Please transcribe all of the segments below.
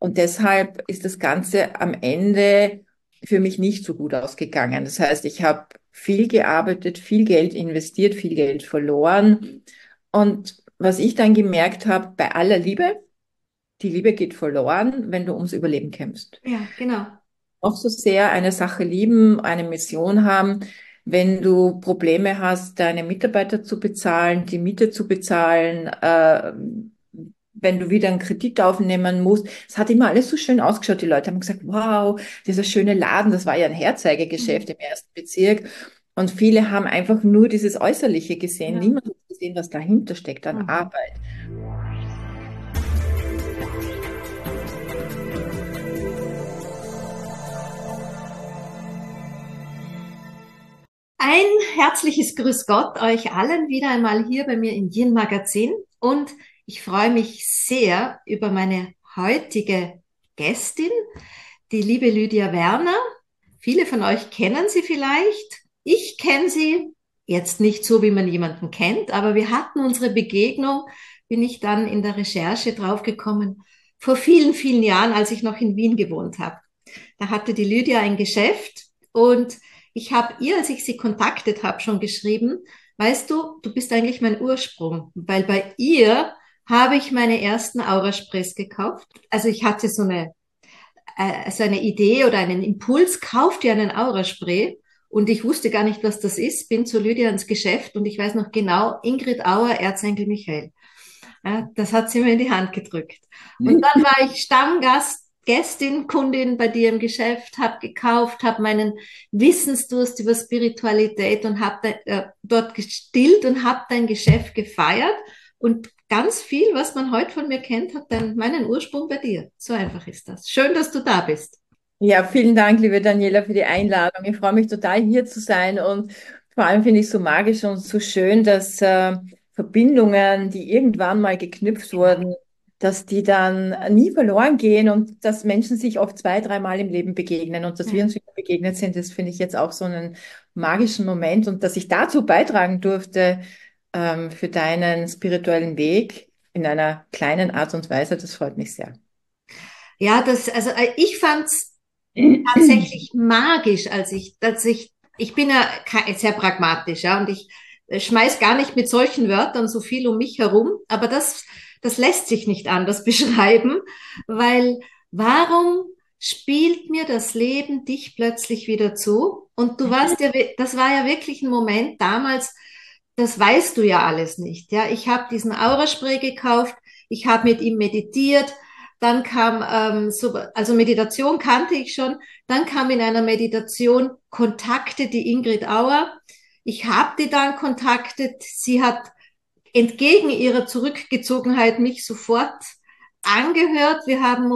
Und deshalb ist das Ganze am Ende für mich nicht so gut ausgegangen. Das heißt, ich habe viel gearbeitet, viel Geld investiert, viel Geld verloren. Und was ich dann gemerkt habe, bei aller Liebe, die Liebe geht verloren, wenn du ums Überleben kämpfst. Ja, genau. Auch so sehr eine Sache lieben, eine Mission haben, wenn du Probleme hast, deine Mitarbeiter zu bezahlen, die Miete zu bezahlen, wenn du wieder einen Kredit aufnehmen musst. Es hat immer alles so schön ausgeschaut. Die Leute haben gesagt, wow, dieser schöne Laden, das war ja ein Herzeigegeschäft Mhm. im ersten Bezirk. Und viele haben einfach nur dieses Äußerliche gesehen. Ja. Niemand hat gesehen, was dahinter steckt an Mhm. Arbeit. Ein herzliches Grüß Gott euch allen wieder einmal hier bei mir im Yin Magazin und ich freue mich sehr über meine heutige Gästin, die liebe Lydia Werner. Viele von euch kennen sie vielleicht. Ich kenne sie jetzt nicht so, wie man jemanden kennt, aber wir hatten unsere Begegnung, bin ich dann in der Recherche draufgekommen, vor vielen, vielen Jahren, als ich noch in Wien gewohnt habe. Da hatte die Lydia ein Geschäft und ich habe ihr, als ich sie kontaktet habe, schon geschrieben, weißt du, du bist eigentlich mein Ursprung, weil bei ihr habe ich meine ersten Aura-Sprays gekauft. Also ich hatte so eine Idee oder einen Impuls, kauf dir einen Aura-Spray. Und ich wusste gar nicht, was das ist, bin zu Lydia ins Geschäft und ich weiß noch genau, Ingrid Auer, Erzengel Michael. Ja, das hat sie mir in die Hand gedrückt. Und dann war ich Stammgast, Gästin, Kundin bei dir im Geschäft, habe gekauft, habe meinen Wissensdurst über Spiritualität und habe dort gestillt und habe dein Geschäft gefeiert. Und ganz viel, was man heute von mir kennt, hat dann meinen Ursprung bei dir. So einfach ist das. Schön, dass du da bist. Ja, vielen Dank, liebe Daniela, für die Einladung. Ich freue mich total, hier zu sein und vor allem finde ich es so magisch und so schön, dass Verbindungen, die irgendwann mal geknüpft Genau. wurden, dass die dann nie verloren gehen und dass Menschen sich oft zwei, dreimal im Leben begegnen und dass wir Ja. uns wieder begegnet sind, das finde ich jetzt auch so einen magischen Moment und dass ich dazu beitragen durfte für deinen spirituellen Weg in einer kleinen Art und Weise, das freut mich sehr. Ja, also ich fand's tatsächlich magisch, ich bin ja sehr pragmatisch, ja, und ich schmeiß gar nicht mit solchen Wörtern so viel um mich herum, aber das lässt sich nicht anders beschreiben, weil warum spielt mir das Leben dich plötzlich wieder zu? Und das war ja wirklich ein Moment damals, das weißt du ja alles nicht, ja. Ich habe diesen Auraspray gekauft, ich habe mit ihm meditiert, dann kam, also Meditation kannte ich schon. Dann kam in einer Meditation Kontakte die Ingrid Auer. Ich habe die dann kontaktet. Sie hat entgegen ihrer Zurückgezogenheit mich sofort angehört.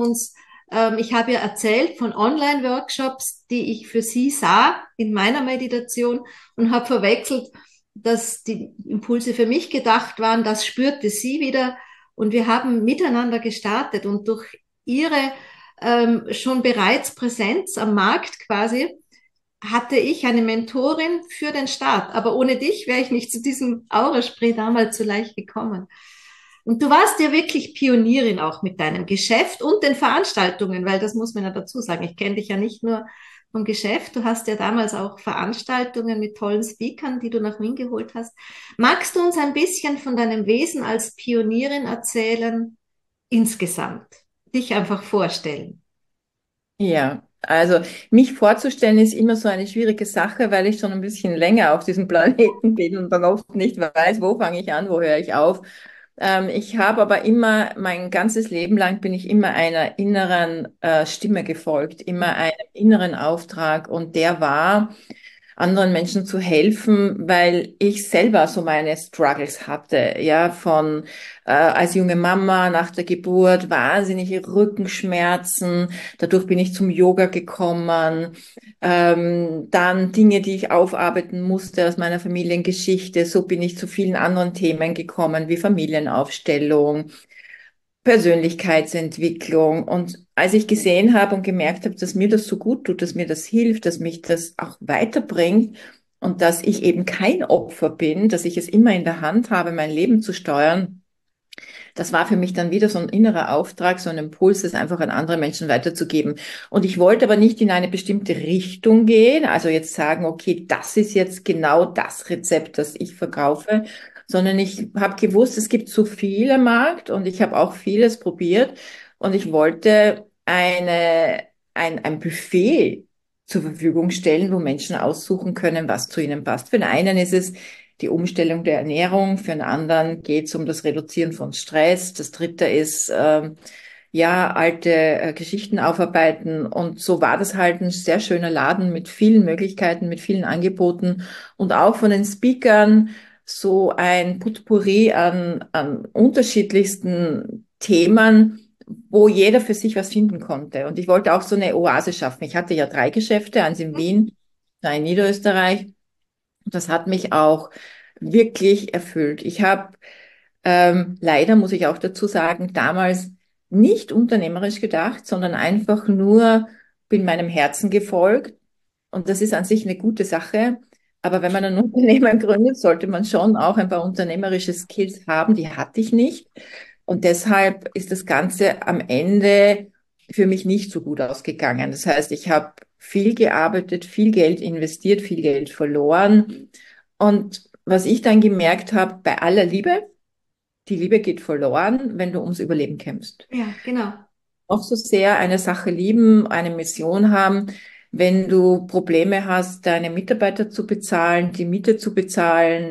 Ich habe ihr erzählt von Online-Workshops, die ich für sie sah in meiner Meditation und habe verwechselt, dass die Impulse für mich gedacht waren. Das spürte sie wieder und wir haben miteinander gestartet und durch ihre schon bereits Präsenz am Markt quasi hatte ich eine Mentorin für den Start. Aber ohne dich wäre ich nicht zu diesem Auraspray damals so leicht gekommen. Und du warst ja wirklich Pionierin auch mit deinem Geschäft und den Veranstaltungen, weil das muss man ja dazu sagen. Ich kenne dich ja nicht nur vom Geschäft, du hast ja damals auch Veranstaltungen mit tollen Speakern, die du nach Wien geholt hast. Magst du uns ein bisschen von deinem Wesen als Pionierin erzählen, insgesamt? Dich einfach vorstellen. Ja, also mich vorzustellen ist immer so eine schwierige Sache, weil ich schon ein bisschen länger auf diesem Planeten bin und dann oft nicht weiß, wo fange ich an, wo höre ich auf. Ich habe aber immer, mein ganzes Leben lang bin ich immer einer inneren Stimme gefolgt, immer einem inneren Auftrag und der war, anderen Menschen zu helfen, weil ich selber so meine Struggles hatte, ja, von als junge Mama nach der Geburt, wahnsinnige Rückenschmerzen, dadurch bin ich zum Yoga gekommen, dann Dinge, die ich aufarbeiten musste aus meiner Familiengeschichte, so bin ich zu vielen anderen Themen gekommen, wie Familienaufstellung, Persönlichkeitsentwicklung. Und als ich gesehen habe und gemerkt habe, dass mir das so gut tut, dass mir das hilft, dass mich das auch weiterbringt und dass ich eben kein Opfer bin, dass ich es immer in der Hand habe, mein Leben zu steuern, Das war für mich dann wieder so ein innerer Auftrag, so ein Impuls, das einfach an andere Menschen weiterzugeben. Und ich wollte aber nicht in eine bestimmte Richtung gehen, also jetzt sagen, okay, das ist jetzt genau das Rezept, das ich verkaufe, sondern ich habe gewusst, es gibt so viel am Markt und ich habe auch vieles probiert und ich wollte ein Buffet zur Verfügung stellen, wo Menschen aussuchen können, was zu ihnen passt. Für den einen ist es die Umstellung der Ernährung, für einen anderen geht es um das Reduzieren von Stress. Das dritte ist, ja, alte Geschichten aufarbeiten. Und so war das halt ein sehr schöner Laden mit vielen Möglichkeiten, mit vielen Angeboten und auch von den Speakern so ein Potpourri an unterschiedlichsten Themen, wo jeder für sich was finden konnte. Und ich wollte auch so eine Oase schaffen. Ich hatte ja 3 Geschäfte, eins in Wien, zwei in Niederösterreich. Und das hat mich auch wirklich erfüllt. Ich habe leider, muss ich auch dazu sagen, damals nicht unternehmerisch gedacht, sondern einfach nur bin meinem Herzen gefolgt. Und das ist an sich eine gute Sache. Aber wenn man ein Unternehmen gründet, sollte man schon auch ein paar unternehmerische Skills haben. Die hatte ich nicht. Und deshalb ist das Ganze am Ende für mich nicht so gut ausgegangen. Das heißt, ich habe viel gearbeitet, viel Geld investiert, viel Geld verloren. Und was ich dann gemerkt habe, bei aller Liebe, die Liebe geht verloren, wenn du ums Überleben kämpfst. Ja, genau. Auch so sehr eine Sache lieben, eine Mission haben, wenn du Probleme hast, deine Mitarbeiter zu bezahlen, die Miete zu bezahlen,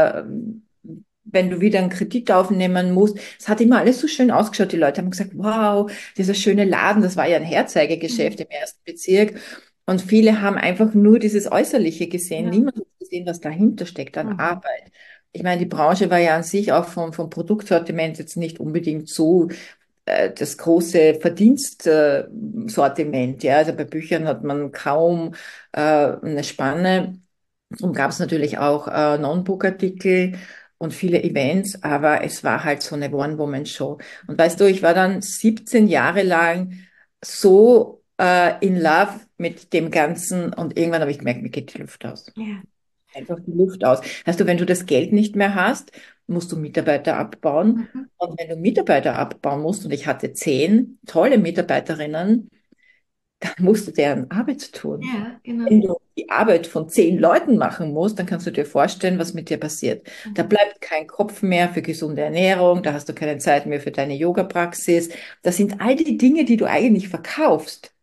wenn du wieder einen Kredit aufnehmen musst. Es hat immer alles so schön ausgeschaut. Die Leute haben gesagt, wow, dieser schöne Laden, das war ja ein Herzeigegeschäft Mhm. im 1. Bezirk. Und viele haben einfach nur dieses Äußerliche gesehen. Ja. Niemand hat gesehen, was dahinter steckt an Mhm. Arbeit. Ich meine, die Branche war ja an sich auch vom Produktsortiment jetzt nicht unbedingt so das große Verdienstsortiment. Ja, also bei Büchern hat man kaum eine Spanne. Und gab es natürlich auch Non-Book-Artikel und viele Events, aber es war halt so eine One-Woman-Show. Und weißt du, ich war dann 17 Jahre lang so in love mit dem Ganzen und irgendwann habe ich gemerkt, mir geht die Luft aus. Ja. Einfach die Luft aus. Weißt du, wenn du das Geld nicht mehr hast, musst du Mitarbeiter abbauen. Mhm. Und wenn du Mitarbeiter abbauen musst, und ich hatte 10 tolle Mitarbeiterinnen, dann musst du deren Arbeit tun. Ja, genau. Wenn du die Arbeit von 10 Leuten machen musst, dann kannst du dir vorstellen, was mit dir passiert. Da Mhm. bleibt kein Kopf mehr für gesunde Ernährung, da hast du keine Zeit mehr für deine Yoga-Praxis. Das sind all die Dinge, die du eigentlich verkaufst.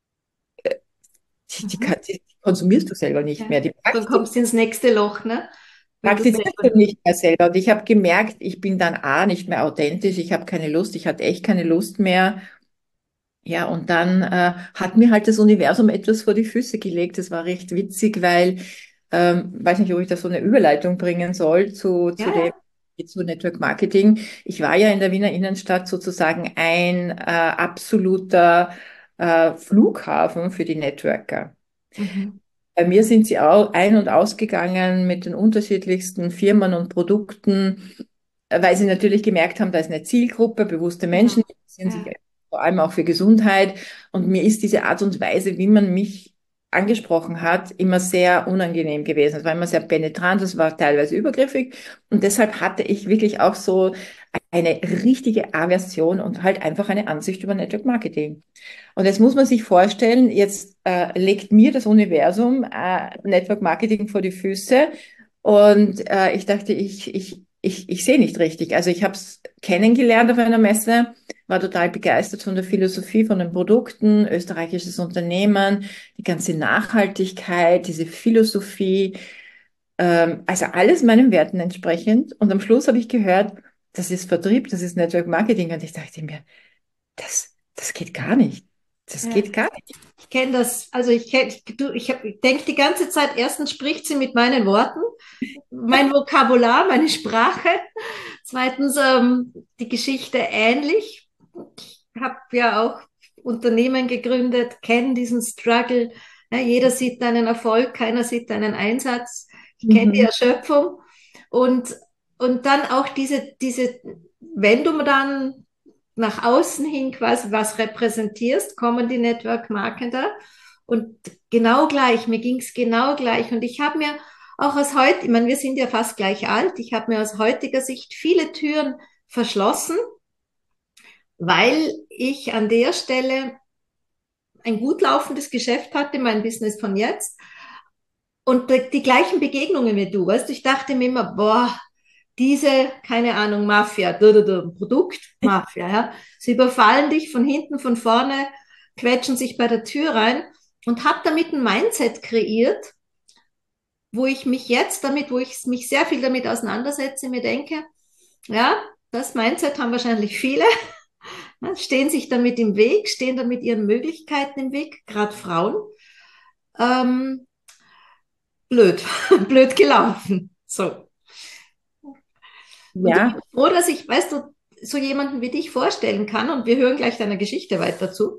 Mhm. Die konsumierst du selber nicht Ja. mehr. Die Dann kommst du ins nächste Loch, ne? Wenn du praktizierst selber du nicht. nicht mehr selber. Und ich habe gemerkt, ich bin dann nicht mehr authentisch, ich habe keine Lust, ich hatte echt keine Lust mehr. Ja, und dann hat mir halt das Universum etwas vor die Füße gelegt. Das war recht witzig, weil, weiß nicht, ob ich da so eine Überleitung bringen soll Ja, ja. zu Network Marketing. Ich war ja in der Wiener Innenstadt sozusagen ein absoluter Flughafen für die Networker. Mhm. Bei mir sind sie auch ein- und ausgegangen mit den unterschiedlichsten Firmen und Produkten, weil sie natürlich gemerkt haben, da ist eine Zielgruppe, bewusste Genau. Menschen, die interessieren sich Ja. vor allem auch für Gesundheit. Und mir ist diese Art und Weise, wie man mich angesprochen hat, immer sehr unangenehm gewesen. Es war immer sehr penetrant, es war teilweise übergriffig. Und deshalb hatte ich wirklich auch so eine richtige Aversion und halt einfach eine Ansicht über Network Marketing. Und jetzt muss man sich vorstellen, jetzt legt mir das Universum Network Marketing vor die Füße und ich dachte, ich sehe nicht richtig. Also ich habe es kennengelernt auf einer Messe, war total begeistert von der Philosophie, von den Produkten, österreichisches Unternehmen, die ganze Nachhaltigkeit, diese Philosophie, also alles meinen Werten entsprechend. Und am Schluss habe ich gehört, das ist Vertrieb, das ist Network Marketing. Und ich dachte mir, das geht gar nicht. Das Ja. geht gar nicht. Ich kenne das, also ich denke die ganze Zeit, erstens spricht sie mit meinen Worten, mein Vokabular, meine Sprache. Zweitens die Geschichte ähnlich. Ich habe ja auch Unternehmen gegründet, kenne diesen Struggle. Ja, jeder sieht deinen Erfolg, keiner sieht deinen Einsatz. Ich kenne die Mhm. Erschöpfung. Und, und dann auch wenn du dann nach außen hin quasi was repräsentierst, kommen die Network Marketer. Und genau gleich, mir ging es genau gleich. Und ich habe mir auch aus heute, ich meine, wir sind ja fast gleich alt, ich habe mir aus heutiger Sicht viele Türen verschlossen, weil ich an der Stelle ein gut laufendes Geschäft hatte, mein Business von jetzt, und die gleichen Begegnungen wie du, weißt du, ich dachte mir immer, boah, diese, keine Ahnung, Mafia, Produktmafia, ja, sie überfallen dich von hinten, von vorne, quetschen sich bei der Tür rein und habe damit ein Mindset kreiert, wo ich mich jetzt damit, wo ich mich sehr viel damit auseinandersetze, mir denke, ja, das Mindset haben wahrscheinlich viele, ne, stehen sich damit im Weg, stehen damit ihren Möglichkeiten im Weg, gerade Frauen. Ähm, blöd, blöd gelaufen. So. Und ich bin Ja, froh, dass ich, weißt du, so jemanden wie dich vorstellen kann, und wir hören gleich deiner Geschichte weiter zu,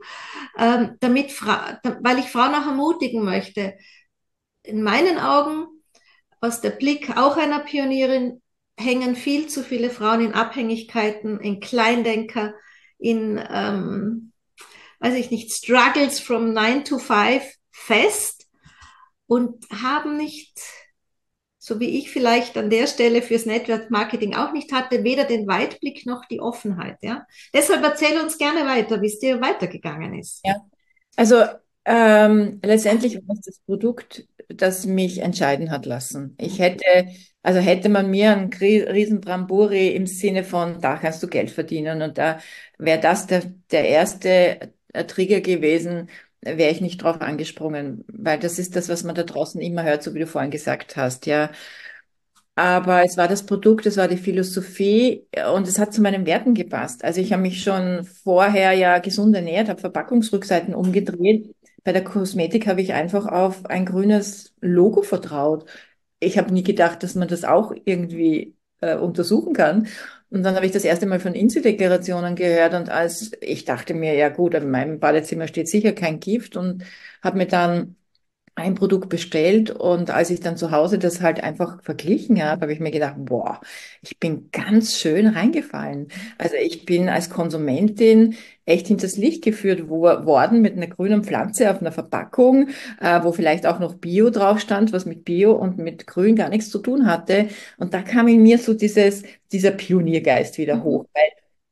weil ich Frauen auch ermutigen möchte. In meinen Augen, aus der Blick auch einer Pionierin, hängen viel zu viele Frauen in Abhängigkeiten, in Kleindenker, in, weiß ich nicht, Struggles from 9 to 5 fest und haben nicht, so wie ich vielleicht an der Stelle fürs Network Marketing auch nicht hatte, weder den Weitblick noch die Offenheit. Ja? Deshalb erzähl uns gerne weiter, wie es dir weitergegangen ist. ja. Also letztendlich war es das Produkt, das mich entscheiden hat lassen. Also hätte man mir ein riesen Brambori im Sinne von, da kannst du Geld verdienen und da wäre das der erste Trigger gewesen, wäre ich nicht drauf angesprungen, weil das ist das, was man da draußen immer hört, so wie du vorhin gesagt hast, ja. Aber es war das Produkt, es war die Philosophie und es hat zu meinen Werten gepasst. Also ich habe mich schon vorher ja gesund ernährt, habe Verpackungsrückseiten umgedreht. Bei der Kosmetik habe ich einfach auf ein grünes Logo vertraut. Ich habe nie gedacht, dass man das auch irgendwie untersuchen kann. Und dann habe ich das erste Mal von INSI-Deklarationen gehört und als ich dachte mir, ja gut, in meinem Badezimmer steht sicher kein Gift und habe mir dann ein Produkt bestellt und als ich dann zu Hause das halt einfach verglichen habe, habe ich mir gedacht, boah, ich bin ganz schön reingefallen. Also ich bin als Konsumentin echt hinters Licht geführt worden mit einer grünen Pflanze auf einer Verpackung, wo vielleicht auch noch Bio drauf stand, was mit Bio und mit Grün gar nichts zu tun hatte. Und da kam in mir so dieser Pioniergeist wieder Mhm. hoch, weil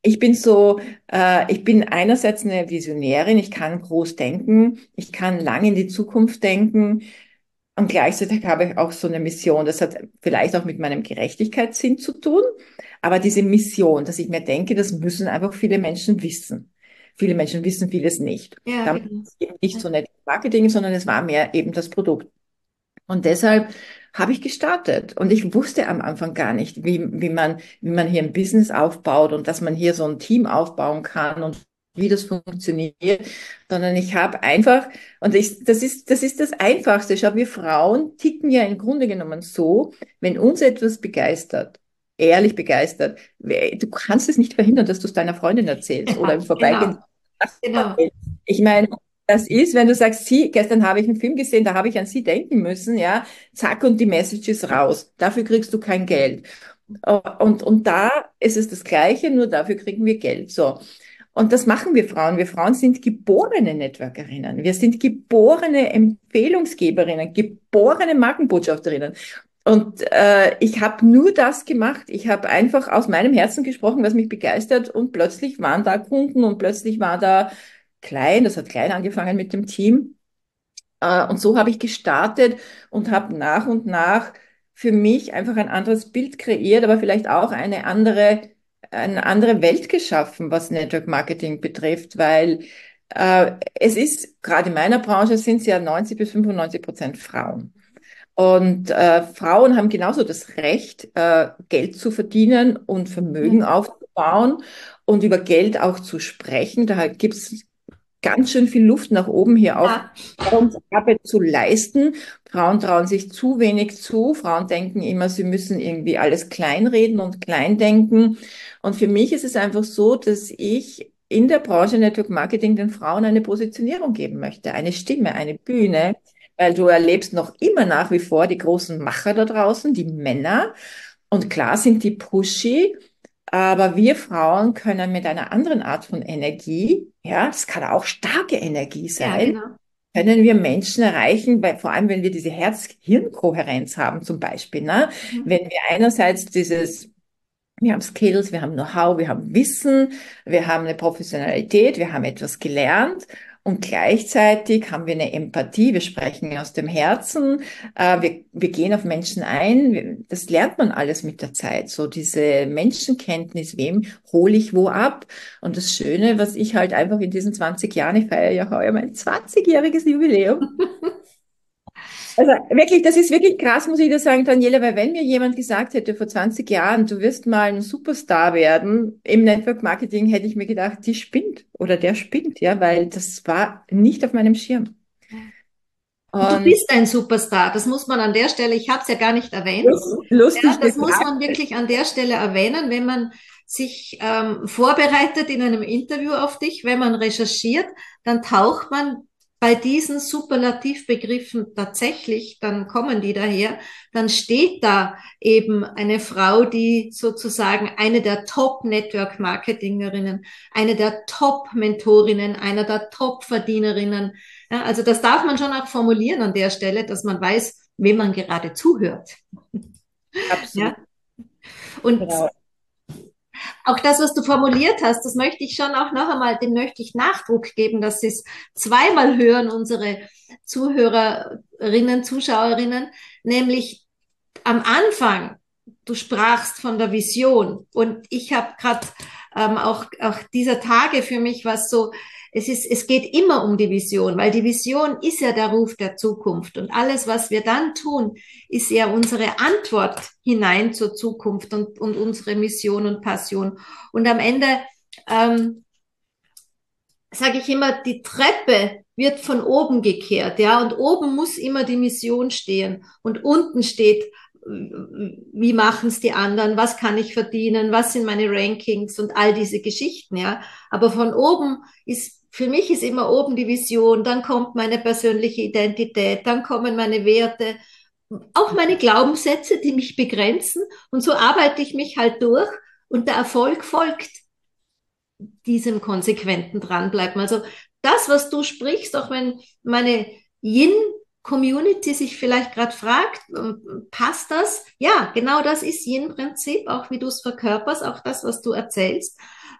ich bin einerseits eine Visionärin, ich kann groß denken, ich kann lang in die Zukunft denken und gleichzeitig habe ich auch so eine Mission. Das hat vielleicht auch mit meinem Gerechtigkeitssinn zu tun, aber diese Mission, dass ich mir denke, das müssen einfach viele Menschen wissen. Viele Menschen wissen vieles nicht. Ja, Damit genau. ist es eben nicht so nett Marketing, sondern es war mehr eben das Produkt. Und deshalb habe ich gestartet. Und ich wusste am Anfang gar nicht, wie man hier ein Business aufbaut und dass man hier so ein Team aufbauen kann und wie das funktioniert, sondern ich habe einfach, das ist das Einfachste. Schau, wir Frauen ticken ja im Grunde genommen so, wenn uns etwas begeistert, ehrlich begeistert, du kannst es nicht verhindern, dass du es deiner Freundin erzählst oder im Ja, Vorbeigehen. genau, genau. Ich meine, das ist, wenn du sagst, gestern habe ich einen Film gesehen, da habe ich an sie denken müssen, ja, zack, und die Message ist raus. Dafür kriegst du kein Geld. Und da ist es das Gleiche, nur dafür kriegen wir Geld. So. Und das machen wir Frauen. Wir Frauen sind geborene Networkerinnen. Wir sind geborene Empfehlungsgeberinnen, geborene Markenbotschafterinnen. Und ich habe nur das gemacht. Ich habe einfach aus meinem Herzen gesprochen, was mich begeistert. Und plötzlich waren da Kunden und plötzlich war da das hat klein angefangen mit dem Team. Und so habe ich gestartet und habe nach und nach für mich einfach ein anderes Bild kreiert, aber vielleicht auch eine andere Welt geschaffen, was Network Marketing betrifft, weil es ist, gerade in meiner Branche sind es ja 90 bis 95% Frauen. Und Frauen haben genauso das Recht, Geld zu verdienen und Vermögen Ja, aufzubauen und über Geld auch zu sprechen. Da gibt's ganz schön viel Luft nach oben hier auch ja, Arbeit zu leisten. Frauen trauen sich zu wenig zu. Frauen denken immer, sie müssen irgendwie alles kleinreden und kleindenken. Und für mich ist es einfach so, dass ich in der Branche Network Marketing den Frauen eine Positionierung geben möchte, eine Stimme, eine Bühne, weil du erlebst noch immer nach wie vor die großen Macher da draußen, die Männer. Und klar sind die pushy, aber wir Frauen können mit einer anderen Art von Energie, ja, es kann auch starke Energie ja, sein, genau. können wir Menschen erreichen, weil vor allem, wenn wir diese Herz-Hirn-Kohärenz haben, zum Beispiel, ne? Mhm. Wenn wir einerseits Wir haben Skills, wir haben Know-how, wir haben Wissen, wir haben eine Professionalität, wir haben etwas gelernt und gleichzeitig haben wir eine Empathie, wir sprechen aus dem Herzen, wir gehen auf Menschen ein. Das lernt man alles mit der Zeit, so diese Menschenkenntnis, wem hole ich wo ab. Und das Schöne, was ich halt einfach in diesen 20 Jahren, ich feiere ja heuer mein 20-jähriges Jubiläum, also wirklich, das ist wirklich krass, muss ich dir sagen, Daniela, weil wenn mir jemand gesagt hätte vor 20 Jahren, du wirst mal ein Superstar werden im Network Marketing, hätte ich mir gedacht, die spinnt oder der spinnt, ja, weil das war nicht auf meinem Schirm. Und du Und bist ein Superstar, das muss man an der Stelle, ich habe es ja gar nicht erwähnt, ja, lustig das muss gefragt. man wirklich an der Stelle erwähnen, wenn man sich vorbereitet in einem Interview auf dich, wenn man recherchiert, dann taucht man bei diesen Superlativbegriffen tatsächlich, dann kommen die daher, dann steht da eben eine Frau, die sozusagen eine der Top-Network-Marketingerinnen, eine der Top-Mentorinnen, einer der Top-Verdienerinnen. Ja, also das darf man schon auch formulieren an der Stelle, dass man weiß, wem man gerade zuhört. Absolut, Ja, und genau. auch das, was du formuliert hast, das möchte ich schon auch noch einmal, dem möchte ich Nachdruck geben, dass sie es zweimal hören, unsere Zuhörerinnen, Zuschauerinnen, nämlich am Anfang, du sprachst von der Vision und ich habe gerade auch dieser Tage für mich was so, es geht immer um die Vision, weil die Vision ist ja der Ruf der Zukunft und alles, was wir dann tun, ist ja unsere Antwort hinein zur Zukunft und unsere Mission und Passion. Und am Ende sage ich immer, die Treppe wird von oben gekehrt, ja, und oben muss immer die Mission stehen und unten steht, wie machen es die anderen, was kann ich verdienen, was sind meine Rankings und all diese Geschichten, ja. Aber von oben ist, für mich ist immer oben die Vision, dann kommt meine persönliche Identität, dann kommen meine Werte, auch meine Glaubenssätze, die mich begrenzen und so arbeite ich mich halt durch und der Erfolg folgt diesem konsequenten Dranbleiben. Also das, was du sprichst, auch wenn meine Yin-Community sich vielleicht gerade fragt, passt das? Ja, genau das ist Yin-Prinzip, auch wie du es verkörperst, auch das, was du erzählst,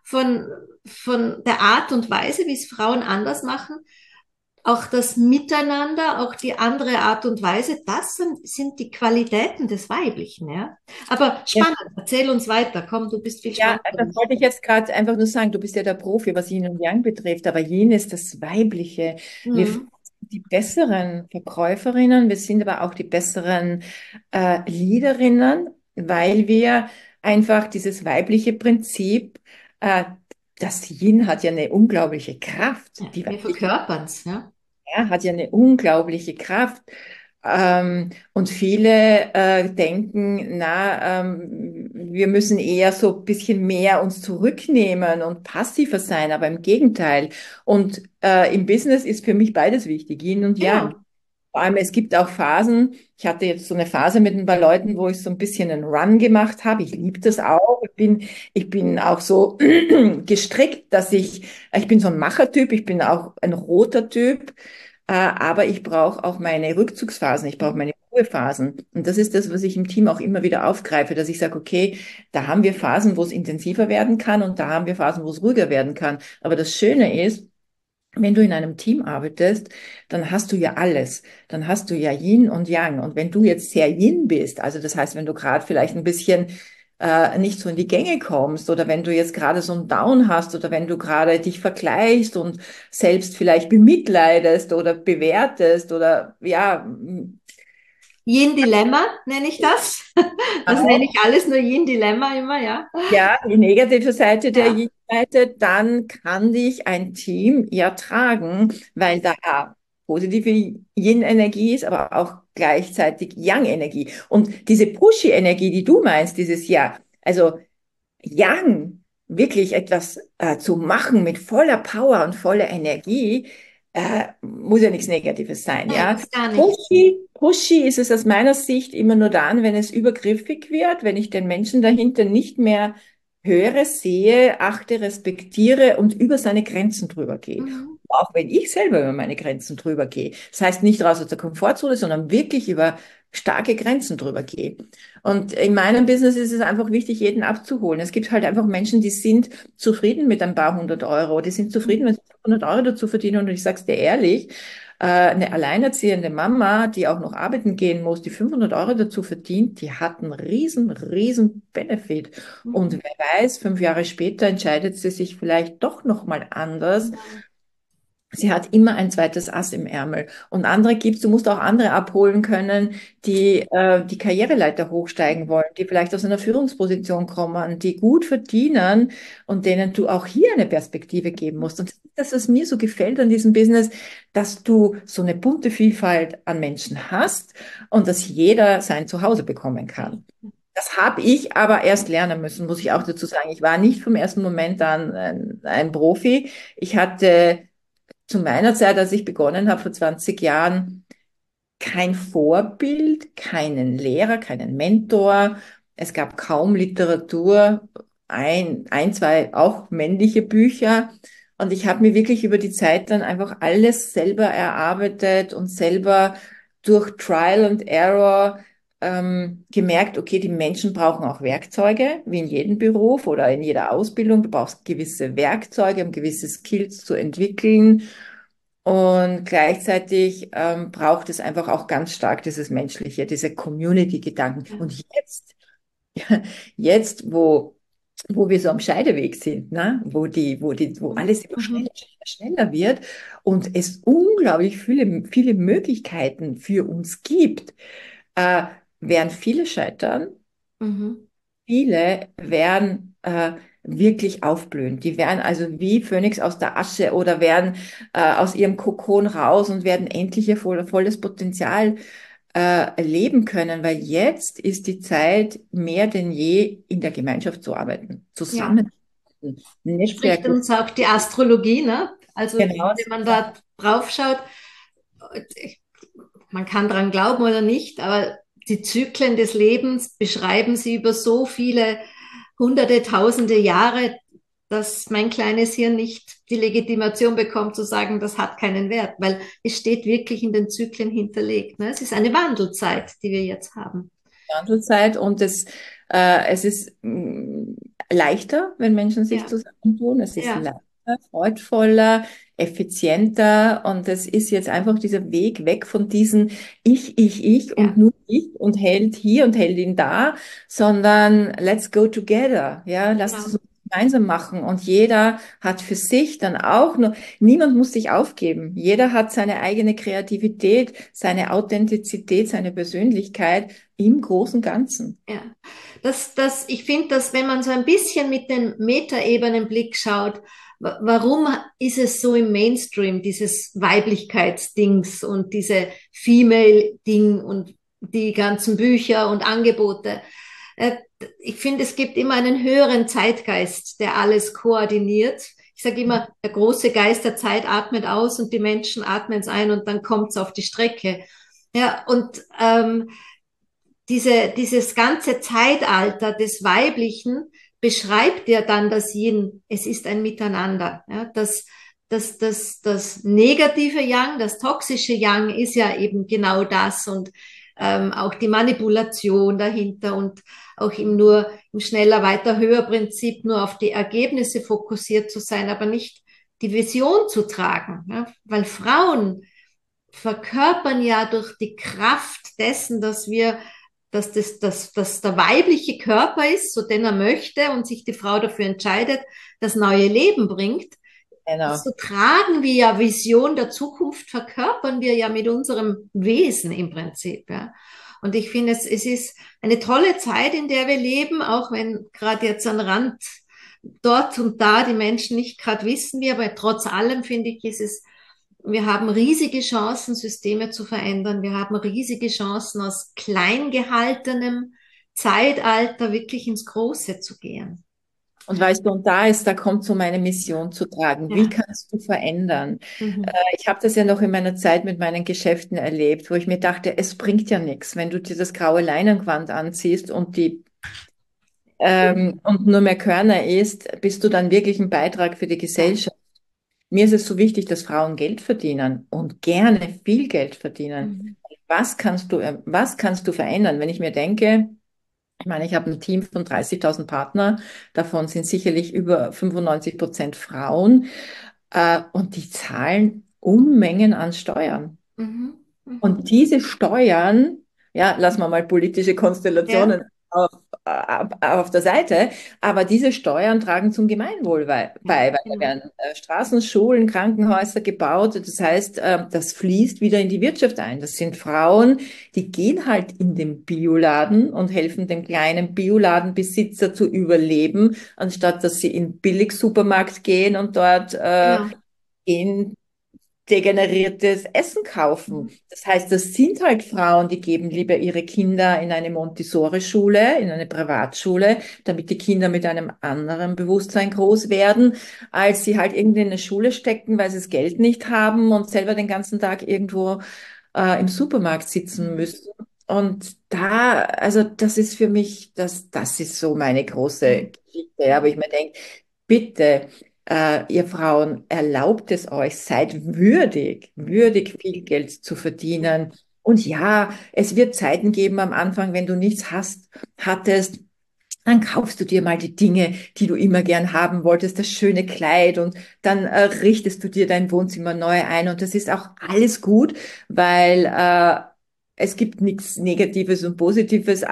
von der Art und Weise, wie es Frauen anders machen, auch das Miteinander, auch die andere Art und Weise, das sind die Qualitäten des Weiblichen, ja. Aber Ja, spannend, erzähl uns weiter, komm, du bist viel ja, spannender. das wollte ich jetzt gerade einfach nur sagen. Du bist ja der Profi, was Yin und Yang betrifft, aber Yin ist das Weibliche. Wir sind Mhm. die besseren Verkäuferinnen, wir sind aber auch die besseren Leaderinnen, weil wir einfach dieses weibliche Prinzip, äh, das Yin hat ja eine unglaubliche Kraft. Ja, Die wir weibliche verkörpern es, ja. hat ja eine unglaubliche Kraft. Und viele denken, wir müssen eher so ein bisschen mehr uns zurücknehmen und passiver sein, aber im Gegenteil. Und im Business ist für mich beides wichtig, Yin und Yang. Ja. Vor allem, es gibt auch Phasen, ich hatte jetzt so eine Phase mit ein paar Leuten, wo ich so ein bisschen einen Run gemacht habe. Ich liebe das auch. Ich bin auch so gestrickt, ich bin so ein Machertyp, ich bin auch ein roter Typ. Aber ich brauche auch meine Rückzugsphasen, ich brauche meine Ruhephasen. Und das ist das, was ich im Team auch immer wieder aufgreife, dass ich sage, okay, da haben wir Phasen, wo es intensiver werden kann und da haben wir Phasen, wo es ruhiger werden kann. Aber das Schöne ist, wenn du in einem Team arbeitest, dann hast du ja alles. Dann hast du ja Yin und Yang. Und wenn du jetzt sehr Yin bist, also das heißt, wenn du gerade vielleicht ein bisschen nicht so in die Gänge kommst oder wenn du jetzt gerade so einen Down hast oder wenn du gerade dich vergleichst und selbst vielleicht bemitleidest oder bewertest oder ja, Yin-Dilemma nenne ich das. Das nenne ich alles nur Yin-Dilemma immer, ja. ja, die negative Seite der Ja. Yin-Seite, dann kann dich ein Team ja tragen, weil da positive Yin-Energie ist, aber auch gleichzeitig Yang-Energie. Und diese Pushy-Energie, die du meinst, dieses Jahr, also Yang, wirklich etwas zu machen mit voller Power und voller Energie, muss ja nichts Negatives sein, Nein, ja. das gar nicht. Pushy ist es aus meiner Sicht immer nur dann, wenn es übergriffig wird, wenn ich den Menschen dahinter nicht mehr höre, sehe, achte, respektiere und über seine Grenzen drüber gehe. Mhm. Auch wenn ich selber über meine Grenzen drüber gehe. Das heißt nicht raus aus der Komfortzone, sondern wirklich über starke Grenzen drüber gehe. Und in meinem Business ist es einfach wichtig, jeden abzuholen. Es gibt halt einfach Menschen, die sind zufrieden mit ein paar 100 Euro, die sind zufrieden, wenn sie 100 Euro dazu verdienen. Und ich sag's dir ehrlich, eine alleinerziehende Mama, die auch noch arbeiten gehen muss, die 500 Euro dazu verdient, die hat einen riesen Benefit. Und Mhm. wer weiß, 5 Jahre später entscheidet sie sich vielleicht doch noch mal anders. Genau. Sie hat immer ein zweites Ass im Ärmel. Und andere gibt's, du musst auch andere abholen können, die die Karriereleiter hochsteigen wollen, die vielleicht aus einer Führungsposition kommen, die gut verdienen und denen du auch hier eine Perspektive geben musst. Und das, was mir so gefällt an diesem Business, dass du so eine bunte Vielfalt an Menschen hast und dass jeder sein Zuhause bekommen kann. Das habe ich aber erst lernen müssen, muss ich auch dazu sagen. Ich war nicht vom ersten Moment an ein Profi. Ich hatte zu meiner Zeit, als ich begonnen habe, vor 20 Jahren, kein Vorbild, keinen Lehrer, keinen Mentor. Es gab kaum Literatur, zwei auch männliche Bücher. Und ich habe mir wirklich über die Zeit dann einfach alles selber erarbeitet und selber durch Trial and Error gemerkt, okay, die Menschen brauchen auch Werkzeuge, wie in jedem Beruf oder in jeder Ausbildung. Du brauchst gewisse Werkzeuge, um gewisse Skills zu entwickeln. Und gleichzeitig braucht es einfach auch ganz stark dieses Menschliche, diese Community-Gedanken. Ja. Und jetzt, wo wir so am Scheideweg sind, ne? Wo alles immer Mhm. schneller wird und es unglaublich viele Möglichkeiten für uns gibt, äh, werden viele scheitern. Mhm. Viele werden wirklich aufblühen. Die werden also wie Phönix aus der Asche oder werden aus ihrem Kokon raus und werden endlich ihr volles Potenzial leben können, weil jetzt ist die Zeit mehr denn je in der Gemeinschaft zu arbeiten, Ja, zusammen, spricht Netzwerke. uns auch die Astrologie, ne? Also Genau. wenn man da drauf schaut, man kann dran glauben oder nicht, aber die Zyklen des Lebens beschreiben sie über so viele hunderte, tausende Jahre, dass mein kleines Hirn nicht die Legitimation bekommt zu sagen, das hat keinen Wert, weil es steht wirklich in den Zyklen hinterlegt. Ne? Es ist eine Wandelzeit, die wir jetzt haben. Wandelzeit und es ist leichter, wenn Menschen sich Ja, zusammentun. Es ist ja, leichter, freudvoller, effizienter und es ist jetzt einfach dieser Weg weg von diesen ich und ja, nur ich und Held hier und Heldin da, sondern let's go together. Ja, lasst genau. uns gemeinsam machen und jeder hat für sich dann auch nur, niemand muss sich aufgeben. Jeder hat seine eigene Kreativität, seine Authentizität, seine Persönlichkeit im großen Ganzen. Ja, ich finde, dass wenn man so ein bisschen mit dem Metaebenenblick schaut, warum ist es so im Mainstream, dieses Weiblichkeitsdings und diese Female-Ding und die ganzen Bücher und Angebote? Äh, Ich finde, es gibt immer einen höheren Zeitgeist, der alles koordiniert. Ich sage immer, der große Geist der Zeit atmet aus und die Menschen atmen es ein und dann kommt es auf die Strecke. Ja, und dieses ganze Zeitalter des Weiblichen beschreibt ja dann das Yin. Es ist ein Miteinander. Ja, das negative Yang, das toxische Yang ist ja eben genau das und auch die Manipulation dahinter und auch im nur im schneller, weiter, höher Prinzip nur auf die Ergebnisse fokussiert zu sein, aber nicht die Vision zu tragen. Ja, weil Frauen verkörpern ja durch die Kraft dessen, dass der weibliche Körper ist, so den er möchte und sich die Frau dafür entscheidet, das neue Leben bringt. Genau. So tragen wir ja Vision der Zukunft, verkörpern wir ja mit unserem Wesen im Prinzip. Ja. Und ich finde, es ist eine tolle Zeit, in der wir leben, auch wenn gerade jetzt an Rand dort und da die Menschen nicht gerade wissen, wie, aber trotz allem finde ich, wir haben riesige Chancen, Systeme zu verändern. Wir haben riesige Chancen, aus klein gehaltenem Zeitalter wirklich ins Große zu gehen. Und weißt du, und da kommt so meine Mission zu tragen. Wie Ja. kannst du verändern? Mhm. Ich habe das ja noch in meiner Zeit mit meinen Geschäften erlebt, wo ich mir dachte, es bringt ja nichts, wenn du dir das graue Leinengewand anziehst und und nur mehr Körner isst, bist du dann wirklich ein Beitrag für die Ja. Gesellschaft. Mir ist es so wichtig, dass Frauen Geld verdienen und gerne viel Geld verdienen. Mhm. was kannst du verändern? Wenn ich mir denke, ich meine, ich habe ein Team von 30.000 Partner, davon sind sicherlich über 95% Frauen, und die zahlen Unmengen an Steuern. Mhm. Mhm. Und diese Steuern, ja, lassen wir mal politische Ja, Konstellationen auf der Seite, aber diese Steuern tragen zum Gemeinwohl ja, weil da genau. werden Straßen, Schulen, Krankenhäuser gebaut. Das heißt, das fließt wieder in die Wirtschaft ein. Das sind Frauen, die gehen halt in den Bioladen und helfen dem kleinen Bioladenbesitzer zu überleben, anstatt dass sie in den Billigsupermarkt gehen und dort Genau. gehen degeneriertes Essen kaufen. Mhm. Das heißt, das sind halt Frauen, die geben lieber ihre Kinder in eine Montessori-Schule, in eine Privatschule, damit die Kinder mit einem anderen Bewusstsein groß werden, als sie halt irgendwie in eine Schule stecken, weil sie das Geld nicht haben und selber den ganzen Tag irgendwo im Supermarkt sitzen Mhm. müssen. Und da, also das ist für mich, das ist so meine große Mhm. Geschichte. Ja, aber ich mir denke, bitte, ihr Frauen, erlaubt es euch, seid würdig viel Geld zu verdienen. Und ja, es wird Zeiten geben am Anfang, wenn du nichts hattest, dann kaufst du dir mal die Dinge, die du immer gern haben wolltest, das schöne Kleid, und dann richtest du dir dein Wohnzimmer neu ein, und das ist auch alles gut, weil es gibt nichts Negatives und Positives,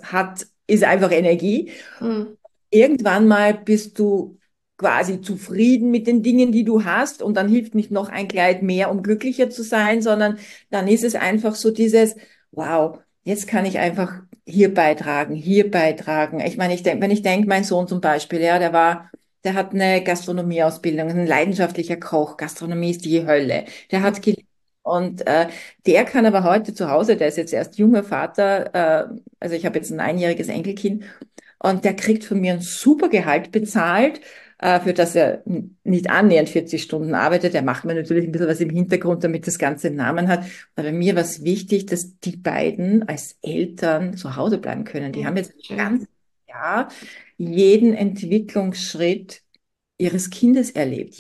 ist einfach Energie. Mhm. Irgendwann mal bist du quasi zufrieden mit den Dingen, die du hast, und dann hilft nicht noch ein Kleid mehr, um glücklicher zu sein, sondern dann ist es einfach so dieses, wow, jetzt kann ich einfach hier beitragen, hier beitragen. Ich meine, wenn ich denke, mein Sohn zum Beispiel, ja, der hat eine Gastronomieausbildung, ein leidenschaftlicher Koch, Gastronomie ist die Hölle. Der hat geliebt. Und der kann aber heute zu Hause, der ist jetzt erst junger Vater, also ich habe jetzt ein einjähriges Enkelkind, und der kriegt von mir ein super Gehalt bezahlt, für das er nicht annähernd 40 Stunden arbeitet. Er macht mir natürlich ein bisschen was im Hintergrund, damit das Ganze einen Namen hat. Aber mir war es wichtig, dass die beiden als Eltern zu Hause bleiben können. Die Ja, haben jetzt ein schön. ganzes Jahr jeden Entwicklungsschritt ihres Kindes erlebt.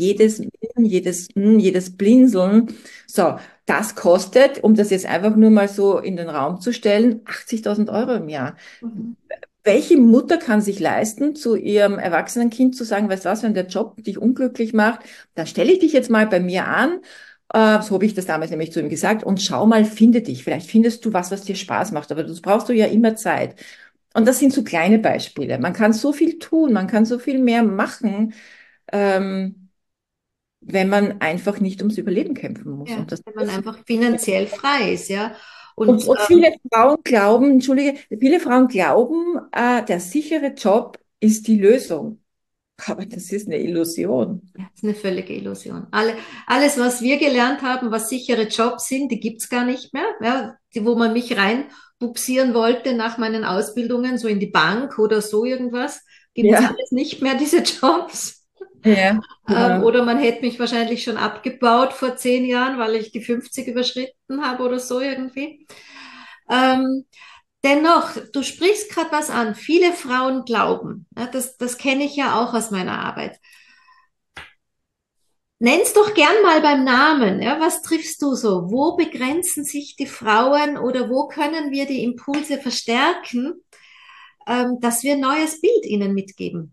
Jedes Blinzeln. So, das kostet, um das jetzt einfach nur mal so in den Raum zu stellen, 80.000 Euro im Jahr. Mhm. Welche Mutter kann sich leisten, zu ihrem erwachsenen Kind zu sagen, weißt du was, wenn der Job dich unglücklich macht, dann stelle ich dich jetzt mal bei mir an. So habe ich das damals nämlich zu ihm gesagt. Und schau mal, finde dich. Vielleicht findest du was, was dir Spaß macht. Aber das brauchst du ja immer Zeit. Und das sind so kleine Beispiele. Man kann so viel tun, man kann so viel mehr machen, ähm, wenn man einfach nicht ums Überleben kämpfen muss. Ja, Und das wenn man einfach finanziell frei ist, ja. Und Und viele Frauen glauben, entschuldige, viele Frauen glauben, der sichere Job ist die Lösung. Aber das ist eine Illusion. ja, ist eine völlige Illusion. Alles, was wir gelernt haben, was sichere Jobs sind, die gibt's gar nicht mehr. Ja, die, wo man mich reinbuxieren wollte nach meinen Ausbildungen, so in die Bank oder so irgendwas, gibt's Ja, alles nicht mehr, diese Jobs. ja, genau. Oder man hätte mich wahrscheinlich schon abgebaut vor 10 Jahren, weil ich die 50 überschritten habe oder so irgendwie. Ähm, Dennoch, du sprichst gerade was an. Viele Frauen glauben, ja, das kenne ich ja auch aus meiner Arbeit. Nenn's doch gern mal beim Namen. Ja, was triffst du so? Wo begrenzen sich die Frauen oder wo können wir die Impulse verstärken, dass wir ein neues Bild ihnen mitgeben?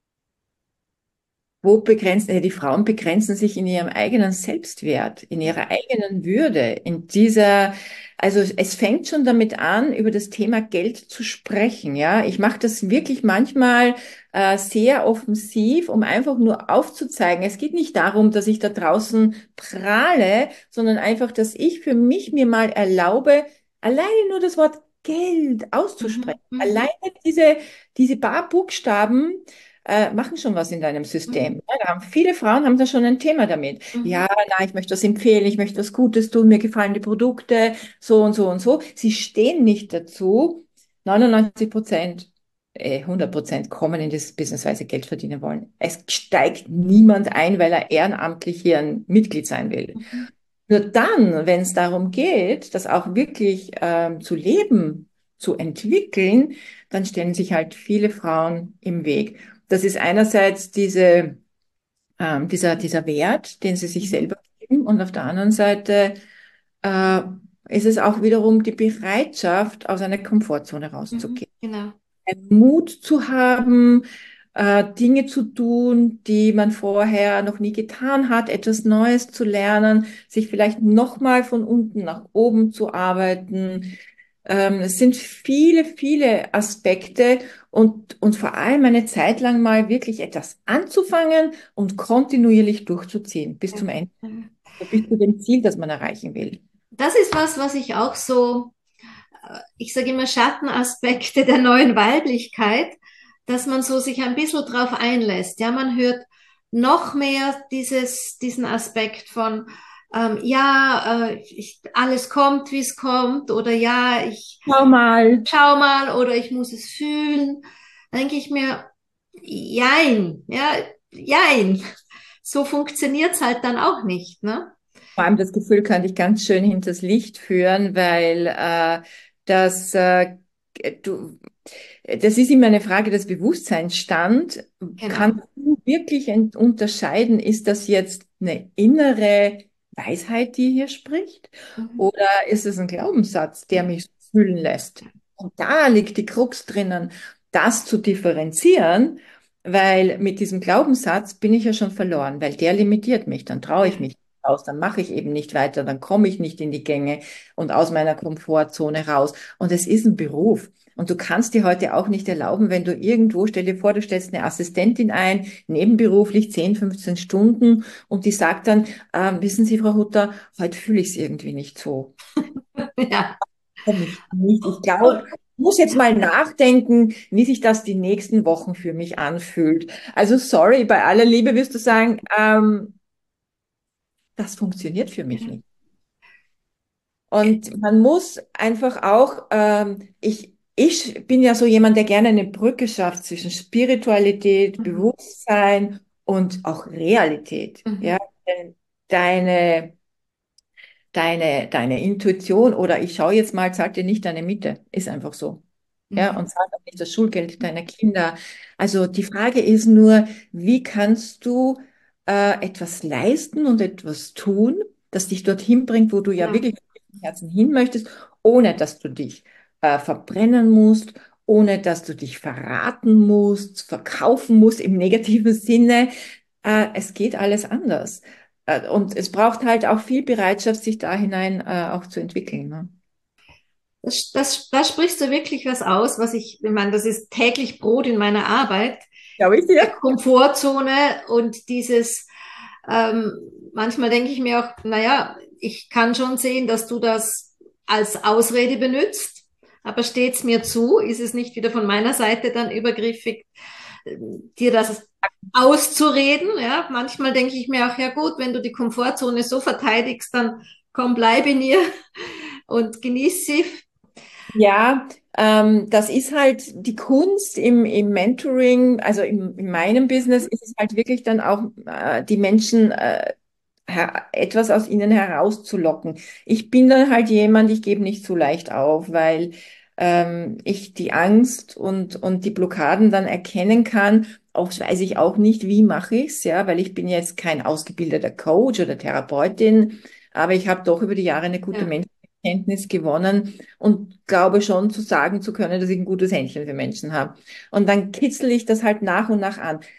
Die Frauen begrenzen sich in ihrem eigenen Selbstwert, in ihrer eigenen Würde, also es fängt schon damit an, über das Thema Geld zu sprechen, ja. Ich mache das wirklich manchmal sehr offensiv, um einfach nur aufzuzeigen. Es geht nicht darum, dass ich da draußen prahle, sondern einfach, dass ich für mich mir mal erlaube, alleine nur das Wort Geld Mhm, auszusprechen. mhm, Alleine diese paar Buchstaben machen schon was in deinem mhm, System. Ja, viele Frauen haben da schon ein Thema damit. Ja, mhm, na, ich möchte das empfehlen, ich möchte was Gutes tun, mir gefallen die Produkte, so und so und so. Sie stehen nicht dazu. 99%, 100% kommen in das Business, weil sie Geld verdienen wollen. Es steigt niemand ein, weil er ehrenamtlich hier ein Mitglied sein will. mhm, Nur dann, wenn es darum geht, das auch wirklich zu leben, zu entwickeln, dann stellen sich halt viele Frauen im Weg. Das ist einerseits dieser Wert, den sie sich mhm, selber geben, und auf der anderen Seite ist es auch wiederum die Bereitschaft, aus einer Komfortzone rauszugehen. Genau. Mut zu haben, Dinge zu tun, die man vorher noch nie getan hat, etwas Neues zu lernen, sich vielleicht nochmal von unten nach oben zu arbeiten. Es sind viele, viele Aspekte und vor allem eine Zeit lang mal wirklich etwas anzufangen und kontinuierlich durchzuziehen bis zum Ende, also bis zu dem Ziel, das man erreichen will. Das ist was, was ich auch so, ich sage immer Schattenaspekte der neuen Weiblichkeit, dass man so sich ein bisschen drauf einlässt. Ja, man hört noch mehr diesen Aspekt von, ja, alles kommt, wie es kommt, oder ja, ich Schau mal. schau mal, oder ich muss es fühlen. Da denke ich mir, jein, ja, jein. So funktioniert's halt dann auch nicht, ne? Vor allem das Gefühl kann dich ganz schön hinters Licht führen, weil das, du, das ist immer eine Frage des Bewusstseinsstand. Genau. Kannst du wirklich unterscheiden, ist das jetzt eine innere Weisheit, die hier spricht, Mhm. oder ist es ein Glaubenssatz, der mich so fühlen lässt? Und da liegt die Krux drinnen, das zu differenzieren, weil mit diesem Glaubenssatz bin ich ja schon verloren, weil der limitiert mich, dann traue ich Ja. mich aus, dann mache ich eben nicht weiter, dann komme ich nicht in die Gänge und aus meiner Komfortzone raus. Und es ist ein Beruf. Und du kannst dir heute auch nicht erlauben, wenn du irgendwo, stell dir vor, du stellst eine Assistentin ein, nebenberuflich 10, 15 Stunden und die sagt dann, wissen Sie, Frau Hutter, heute fühle ich es irgendwie nicht so. Ja. Für mich nicht. Ich glaube, ich muss jetzt mal nachdenken, wie sich das die nächsten Wochen für mich anfühlt. Also sorry, bei aller Liebe wirst du sagen, das funktioniert für mich nicht. Und man muss einfach auch, ich bin ja so jemand, der gerne eine Brücke schafft zwischen Spiritualität, Mhm. Bewusstsein und auch Realität. Ja, Mhm. denn deine Intuition oder ich schaue jetzt mal, zahlt dir nicht deine Miete. Ist einfach so. Ja, Mhm. und zahlt auch nicht das Schulgeld deiner Kinder. Also die Frage ist nur, wie kannst du etwas leisten und etwas tun, das dich dorthin bringt, wo du ja Genau. wirklich im Herzen hin möchtest, ohne dass du dich verbrennen musst, ohne dass du dich verraten musst, verkaufen musst im negativen Sinne. Es geht alles anders. Und es braucht halt auch viel Bereitschaft, sich da hinein auch zu entwickeln. Ne? Da sprichst du wirklich was aus, ich meine, das ist täglich Brot in meiner Arbeit, Glaube ich der dir? Komfortzone und ähm, manchmal denke ich mir auch, naja, ich kann schon sehen, dass du das als Ausrede benutzt, aber steht's mir zu, ist es nicht wieder von meiner Seite dann übergriffig, dir das auszureden, ja? Manchmal denke ich mir auch, ja gut, wenn du die Komfortzone so verteidigst, dann komm, bleib in ihr und genieß sie. Ja, das ist halt die Kunst im Mentoring, also in meinem Business ist es halt wirklich dann auch die Menschen etwas aus ihnen herauszulocken. Ich bin dann halt jemand, ich gebe nicht so leicht auf, weil ich die Angst und die Blockaden dann erkennen kann. Oft weiß ich auch nicht, wie mache ich's, ja, weil ich bin jetzt kein ausgebildeter Coach oder Therapeutin, aber ich habe doch über die Jahre eine gute Ja, Menschenkenntnis gewonnen und glaube schon zu sagen zu können, dass ich ein gutes Händchen für Menschen habe. Und dann kitzel ich das halt nach und nach an.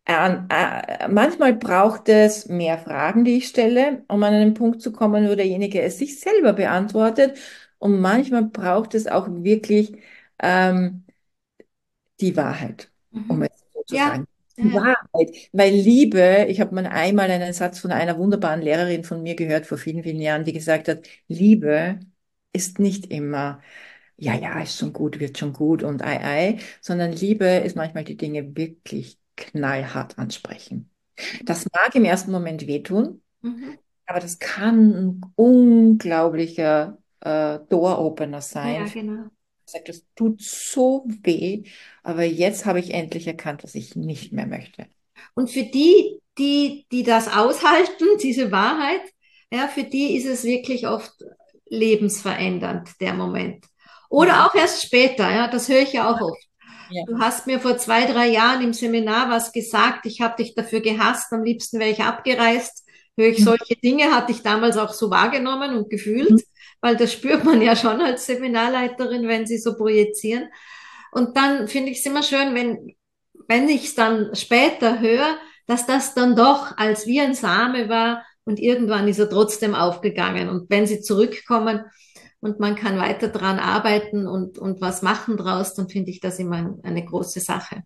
Manchmal braucht es mehr Fragen, die ich stelle, um an einen Punkt zu kommen, wo derjenige es sich selber beantwortet. Und manchmal braucht es auch wirklich ähm, die Wahrheit, um mhm. es so zu Ja, sagen. ja, Die ja. Wahrheit, weil Liebe, ich habe mal einmal einen Satz von einer wunderbaren Lehrerin von mir gehört vor vielen, vielen Jahren, die gesagt hat, Liebe ist nicht immer, ja, ja, ist schon gut, wird schon gut und ei, ei, sondern Liebe ist manchmal die Dinge wirklich knallhart ansprechen. Das mag im ersten Moment wehtun, Mhm. aber das kann ein unglaublicher Door-Opener sein. Ja, genau. Sagt, das tut so weh, aber jetzt habe ich endlich erkannt, was ich nicht mehr möchte. Und für die das aushalten, diese Wahrheit, ja, für die ist es wirklich oft lebensverändernd, der Moment. Oder Mhm. auch erst später, ja, das höre ich ja auch oft. Ja. Du hast mir vor 2, 3 Jahren im Seminar was gesagt, ich habe dich dafür gehasst, am liebsten wäre ich abgereist. Höre ich Mhm. solche Dinge, hatte ich damals auch so wahrgenommen und gefühlt, weil das spürt man ja schon als Seminarleiterin, wenn sie so projizieren. Und dann finde ich es immer schön, wenn ich es dann später höre, dass das dann doch als wie ein Same war und irgendwann ist er trotzdem aufgegangen. Und wenn sie zurückkommen und man kann weiter dran arbeiten und was machen draus, dann finde ich das immer eine große Sache.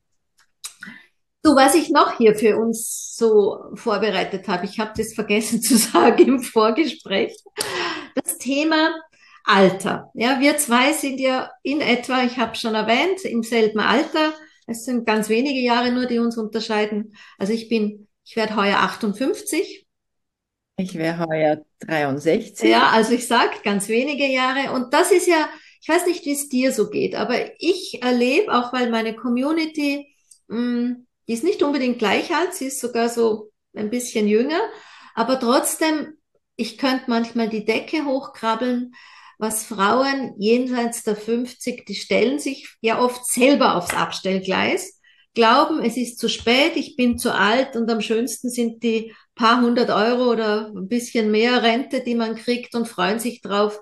Du, was ich noch hier für uns so vorbereitet habe, ich habe das vergessen zu sagen im Vorgespräch, das Thema Alter. Ja, wir zwei sind ja in etwa, ich habe schon erwähnt, im selben Alter. Es sind ganz wenige Jahre nur, die uns unterscheiden. Also ich werde heuer 58. Ich wäre heuer 63. Ja, also ich sag ganz wenige Jahre. Und das ist ja, ich weiß nicht, wie es dir so geht, aber ich erlebe, auch weil meine Community, die ist nicht unbedingt gleich alt, sie ist sogar so ein bisschen jünger, aber trotzdem, ich könnte manchmal die Decke hochkrabbeln, was Frauen jenseits der 50, die stellen sich ja oft selber aufs Abstellgleis, glauben, es ist zu spät, ich bin zu alt und am schönsten sind die paar hundert Euro oder ein bisschen mehr Rente, die man kriegt und freuen sich drauf.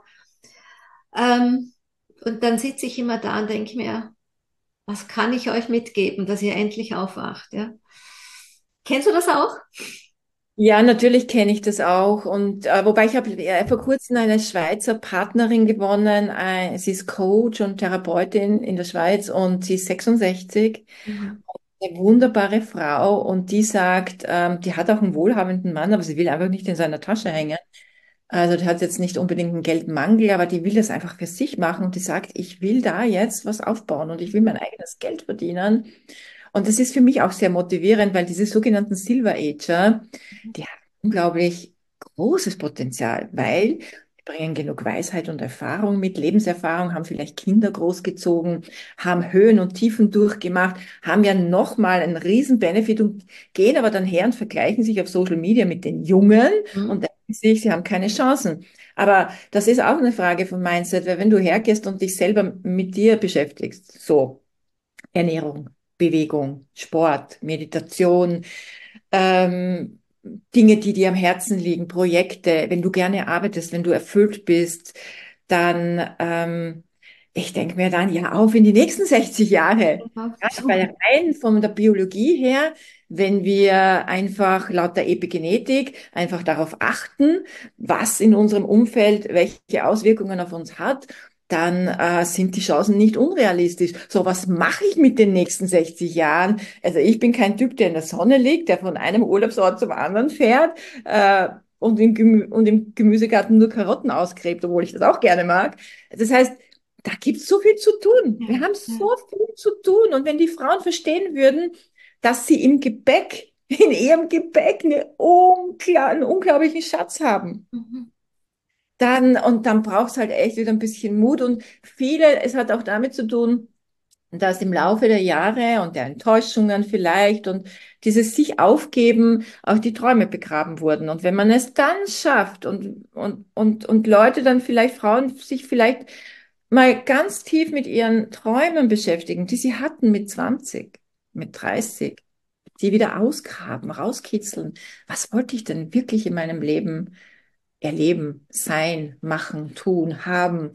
Ähm, und dann sitze ich immer da und denke mir, was kann ich euch mitgeben, dass ihr endlich aufwacht? Ja? Kennst du das auch? Ja, natürlich kenne ich das auch. Und wobei ich habe vor kurzem eine Schweizer Partnerin gewonnen. Sie ist Coach und Therapeutin in der Schweiz und sie ist 66. Mhm. Eine wunderbare Frau und die sagt, die hat auch einen wohlhabenden Mann, aber sie will einfach nicht in seiner Tasche hängen. Also die hat jetzt nicht unbedingt einen Geldmangel, aber die will das einfach für sich machen und die sagt, ich will da jetzt was aufbauen und ich will mein eigenes Geld verdienen. Und das ist für mich auch sehr motivierend, weil diese sogenannten Silver Ager, die haben unglaublich großes Potenzial, weil die bringen genug Weisheit und Erfahrung mit, Lebenserfahrung, haben vielleicht Kinder großgezogen, haben Höhen und Tiefen durchgemacht, haben ja nochmal einen riesen Benefit und gehen aber dann her und vergleichen sich auf Social Media mit den Jungen und Mhm. denken sich, sie haben keine Chancen. Aber das ist auch eine Frage von Mindset, weil wenn du hergehst und dich selber mit dir beschäftigst, so Ernährung, Bewegung, Sport, Meditation, ähm, Dinge, die dir am Herzen liegen, Projekte, wenn du gerne arbeitest, wenn du erfüllt bist, dann, ich denke mir dann, ja, auf in die nächsten 60 Jahre. Ja, Ja, so. weil rein von der Biologie her, wenn wir einfach laut der Epigenetik einfach darauf achten, was in unserem Umfeld welche Auswirkungen auf uns hat, dann sind die Chancen nicht unrealistisch. So, was mache ich mit den nächsten 60 Jahren? Also ich bin kein Typ, der in der Sonne liegt, der von einem Urlaubsort zum anderen fährt und im Gemüsegarten nur Karotten ausgräbt, obwohl ich das auch gerne mag. Das heißt, da gibt es so viel zu tun. Ja, Wir haben ja. so viel zu tun. Und wenn die Frauen verstehen würden, dass sie im Gepäck, in ihrem Gepäck einen unglaublichen Schatz haben, Mhm. dann braucht es halt echt wieder ein bisschen Mut. Und es hat auch damit zu tun, dass im Laufe der Jahre und der Enttäuschungen vielleicht und dieses sich aufgeben auch die Träume begraben wurden. Und wenn man es dann schafft und Leute dann vielleicht, Frauen sich vielleicht mal ganz tief mit ihren Träumen beschäftigen, die sie hatten mit 20, mit 30, die wieder ausgraben, rauskitzeln. Was wollte ich denn wirklich in meinem Leben erleben, sein, machen, tun, haben?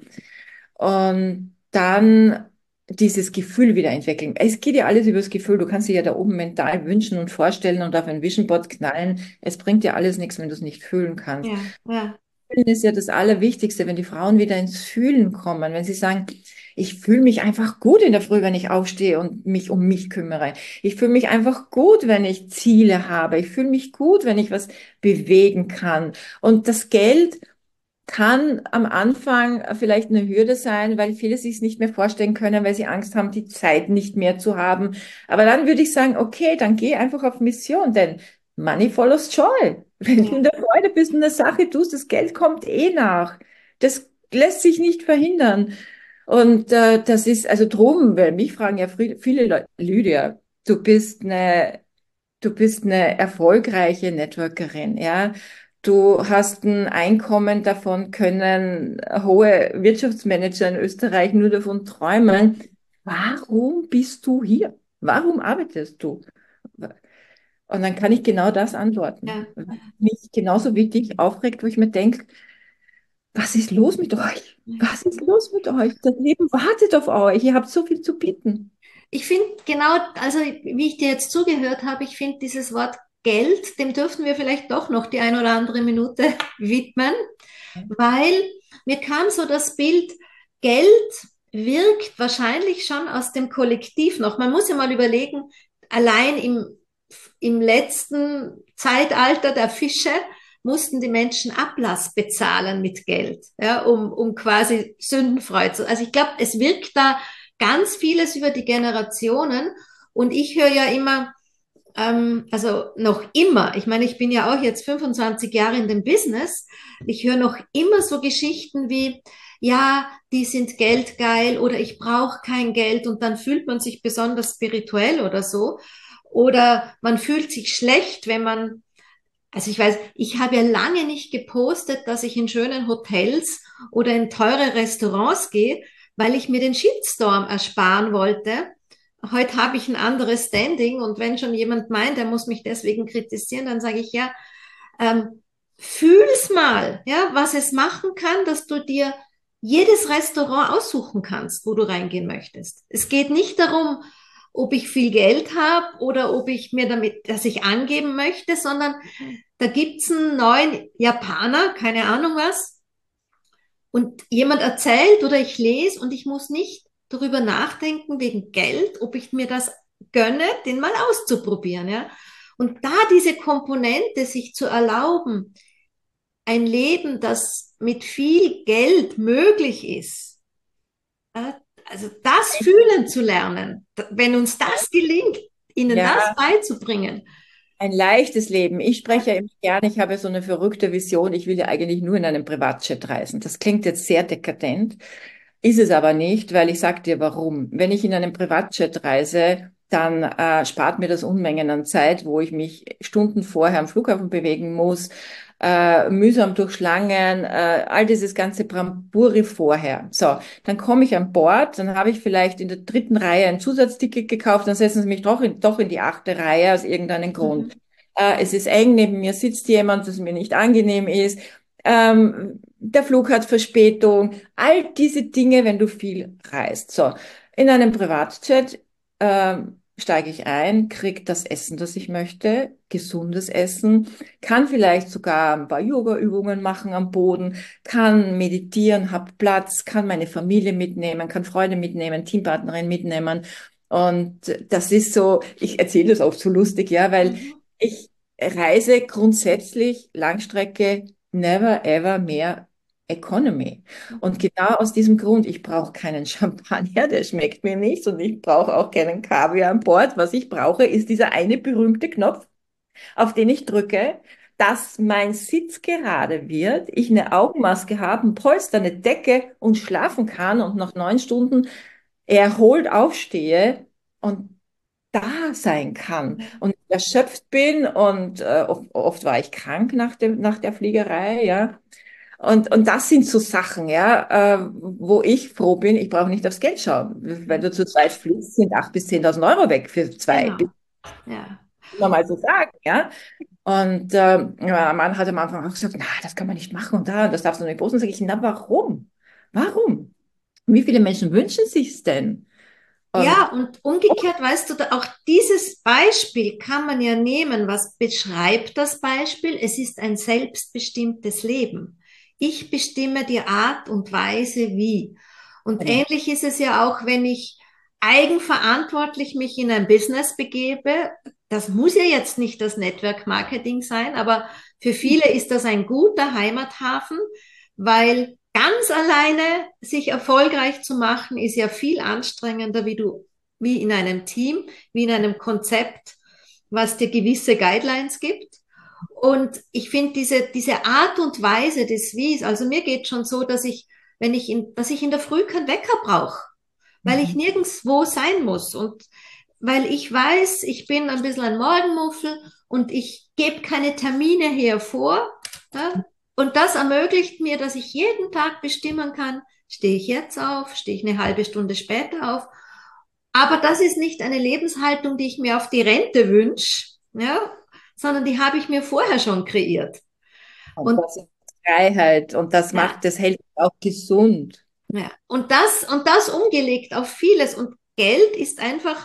Und dann dieses Gefühl wieder entwickeln. Es geht ja alles über das Gefühl. Du kannst dir ja da oben mental wünschen und vorstellen und auf ein Vision Board knallen. Es bringt dir alles nichts, wenn du es nicht fühlen kannst. Ja, ja, Fühlen ist ja das Allerwichtigste, wenn die Frauen wieder ins Fühlen kommen, wenn sie sagen, ich fühle mich einfach gut in der Früh, wenn ich aufstehe und mich um mich kümmere. Ich fühle mich einfach gut, wenn ich Ziele habe. Ich fühle mich gut, wenn ich was bewegen kann. Und das Geld kann am Anfang vielleicht eine Hürde sein, weil viele sich es nicht mehr vorstellen können, weil sie Angst haben, die Zeit nicht mehr zu haben. Aber dann würde ich sagen, okay, dann geh einfach auf Mission, denn Money follows joy. Wenn du in ja, der Freude bist und eine Sache tust, das Geld kommt eh nach. Das lässt sich nicht verhindern. Und das ist also drum, weil mich fragen ja viele Leute, Lydia, du bist eine erfolgreiche Networkerin, ja. Du hast ein Einkommen, davon können hohe Wirtschaftsmanager in Österreich nur davon träumen. Warum bist du hier? Warum arbeitest du? Und dann kann ich genau das antworten. ja. Was mich genauso wie dich aufregt, wo ich mir denke, Was ist los mit euch? Was ist los mit euch? Das Leben wartet auf euch. Ihr habt so viel zu bieten. Ich finde genau, also wie ich dir jetzt zugehört habe, ich finde dieses Wort Geld, dem dürften wir vielleicht doch noch die ein oder andere Minute widmen, weil mir kam so das Bild, Geld wirkt wahrscheinlich schon aus dem Kollektiv noch. Man muss ja mal überlegen, allein im letzten Zeitalter der Fische mussten die Menschen Ablass bezahlen mit Geld, ja, um quasi sündenfrei zu. Also ich glaube, es wirkt da ganz vieles über die Generationen. Und ich höre ja immer, also noch immer, ich meine, ich bin ja auch jetzt 25 Jahre in dem Business, ich höre noch immer so Geschichten wie, ja, die sind geldgeil oder ich brauche kein Geld und dann fühlt man sich besonders spirituell oder so. Oder man fühlt sich schlecht, wenn man, also ich weiß, ich habe ja lange nicht gepostet, dass ich in schönen Hotels oder in teure Restaurants gehe, weil ich mir den Shitstorm ersparen wollte. Heute habe ich ein anderes Standing und wenn schon jemand meint, er muss mich deswegen kritisieren, dann sage ich ja, fühl's mal, ja, was es machen kann, dass du dir jedes Restaurant aussuchen kannst, wo du reingehen möchtest. Es geht nicht darum, ob ich viel Geld habe oder ob ich mir damit, dass ich angeben möchte, sondern da gibt's einen neuen Japaner, keine Ahnung was, und jemand erzählt oder ich lese und ich muss nicht darüber nachdenken wegen Geld, ob ich mir das gönne, den mal auszuprobieren, ja. Und da diese Komponente sich zu erlauben, ein Leben, das mit viel Geld möglich ist, also das fühlen zu lernen, wenn uns das gelingt, ihnen das Ja, beizubringen. ein leichtes Leben. Ich spreche ja immer gerne, ich habe so eine verrückte Vision, ich will ja eigentlich nur in einem Privatjet reisen. Das klingt jetzt sehr dekadent, ist es aber nicht, weil ich sage dir warum. Wenn ich in einem Privatjet reise, dann spart mir das Unmengen an Zeit, wo ich mich Stunden vorher am Flughafen bewegen muss, mühsam durch Schlangen, all dieses ganze Bramburi vorher. So, dann komme ich an Bord, dann habe ich vielleicht in der dritten Reihe ein Zusatzticket gekauft, dann setzen sie mich doch in die achte Reihe aus irgendeinem Grund. Mhm. Es ist eng, neben mir sitzt jemand, das mir nicht angenehm ist. Der Flug hat Verspätung, all diese Dinge, wenn du viel reist. So, in einem Privatjet steige ich ein, kriege das Essen, das ich möchte, gesundes Essen, kann vielleicht sogar ein paar Yoga-Übungen machen am Boden, kann meditieren, habe Platz, kann meine Familie mitnehmen, kann Freunde mitnehmen, Teampartnerin mitnehmen. Und das ist so, ich erzähle das oft so lustig, ja, weil Mhm. ich reise grundsätzlich Langstrecke never ever mehr Economy. Und genau aus diesem Grund, ich brauche keinen Champagner, der schmeckt mir nicht und ich brauche auch keinen Kaviar an Bord. Was ich brauche, ist dieser eine berühmte Knopf, auf den ich drücke, dass mein Sitz gerade wird, ich eine Augenmaske habe, ein Polster, eine Decke und schlafen kann und nach 9 Stunden erholt aufstehe und da sein kann und erschöpft bin und oft war ich krank nach der Fliegerei, ja. Und das sind so Sachen, ja, wo ich froh bin, ich brauche nicht aufs Geld schauen. Wenn du zu zweit fliegst, sind 8.000 bis 10.000 Euro weg für zwei, Genau, ja. muss man mal so sagen, ja. Und ja, mein Mann hat am Anfang auch gesagt, na, das kann man nicht machen und da, das darfst du nicht posten. Sag ich, na, warum? Warum? Wie viele Menschen wünschen sich's denn? Und Ja, und umgekehrt, weißt du, auch dieses Beispiel kann man ja nehmen. Was beschreibt das Beispiel? Es ist ein selbstbestimmtes Leben. Ich bestimme die Art und Weise, wie. Und genau. ähnlich ist es ja auch, wenn ich eigenverantwortlich mich in ein Business begebe. Das muss ja jetzt nicht das Network Marketing sein, aber für viele ist das ein guter Heimathafen, weil ganz alleine sich erfolgreich zu machen, ist ja viel anstrengender, wie in einem Team, wie in einem Konzept, was dir gewisse Guidelines gibt. Und ich finde diese Art und Weise des Wies, also mir geht schon so, dass ich in der Früh keinen Wecker brauche, weil ich Mhm. nirgendswo sein muss und weil ich weiß, ich bin ein bisschen ein Morgenmuffel und ich gebe keine Termine hervor. Ja? Und das ermöglicht mir, dass ich jeden Tag bestimmen kann, stehe ich jetzt auf, stehe ich eine halbe Stunde später auf. Aber das ist nicht eine Lebenshaltung, die ich mir auf die Rente wünsche, ja? Sondern die habe ich mir vorher schon kreiert. Und Fantastisch. Freiheit und das Ja, macht, das hält auch gesund. ja. Und das umgelegt auf vieles. Und Geld ist einfach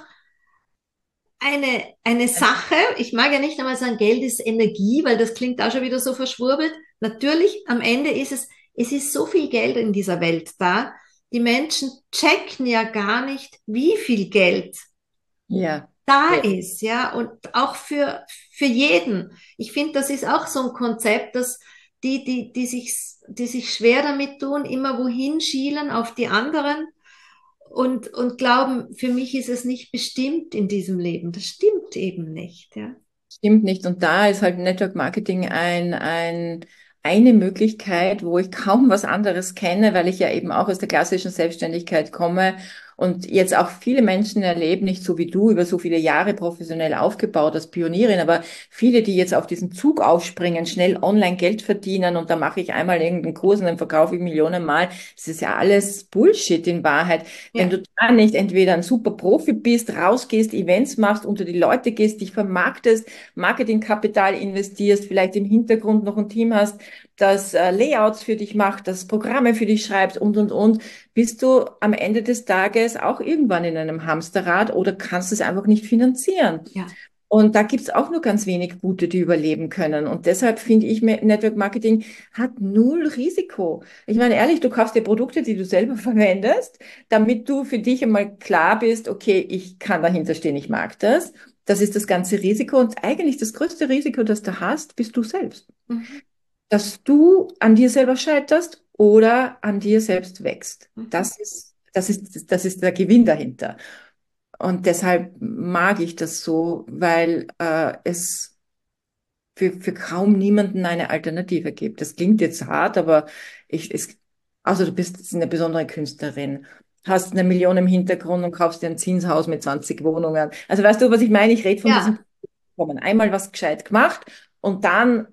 eine Sache. Ich mag ja nicht einmal sagen, Geld ist Energie, weil das klingt auch schon wieder so verschwurbelt. Natürlich, am Ende ist es ist so viel Geld in dieser Welt da. Die Menschen checken ja gar nicht, wie viel Geld Ja, da ja, ist, ja, und auch für jeden. Ich finde, das ist auch so ein Konzept, dass die sich schwer damit tun, immer wohin schielen auf die anderen und glauben, für mich ist es nicht bestimmt in diesem Leben. Das stimmt eben nicht, ja. stimmt nicht. Und da ist halt Network Marketing eine Möglichkeit, wo ich kaum was anderes kenne, weil ich ja eben auch aus der klassischen Selbstständigkeit komme und jetzt auch viele Menschen erleben, nicht so wie du, über so viele Jahre professionell aufgebaut als Pionierin, aber viele, die jetzt auf diesen Zug aufspringen, schnell online Geld verdienen und da mache ich einmal irgendeinen Kurs und dann verkaufe ich Millionen Mal. Das ist ja alles Bullshit in Wahrheit. Wenn Ja, du da nicht entweder ein super Profi bist, rausgehst, Events machst, unter die Leute gehst, dich vermarktest, Marketingkapital investierst, vielleicht im Hintergrund noch ein Team hast, das Layouts für dich macht, das Programme für dich schreibt und, bist du am Ende des Tages auch irgendwann in einem Hamsterrad oder kannst es einfach nicht finanzieren. ja, Und da gibt's auch nur ganz wenig Gute, die überleben können. Und deshalb finde ich, Network Marketing hat null Risiko. Ich meine, ehrlich, du kaufst dir Produkte, die du selber verwendest, damit du für dich einmal klar bist, okay, ich kann dahinter stehen, ich mag das. Das ist das ganze Risiko. Und eigentlich das größte Risiko, das du hast, bist du selbst. mhm, Dass du an dir selber scheiterst oder an dir selbst wächst. mhm. Das ist der Gewinn dahinter. Und deshalb mag ich das so, weil es für kaum niemanden eine Alternative gibt. Das klingt jetzt hart, aber also du bist jetzt eine besondere Künstlerin, hast eine Million im Hintergrund und kaufst dir ein Zinshaus mit 20 Wohnungen. Also weißt du, was ich meine? Ich rede von diesem Ja, Kommen. Einmal was gescheit gemacht und dann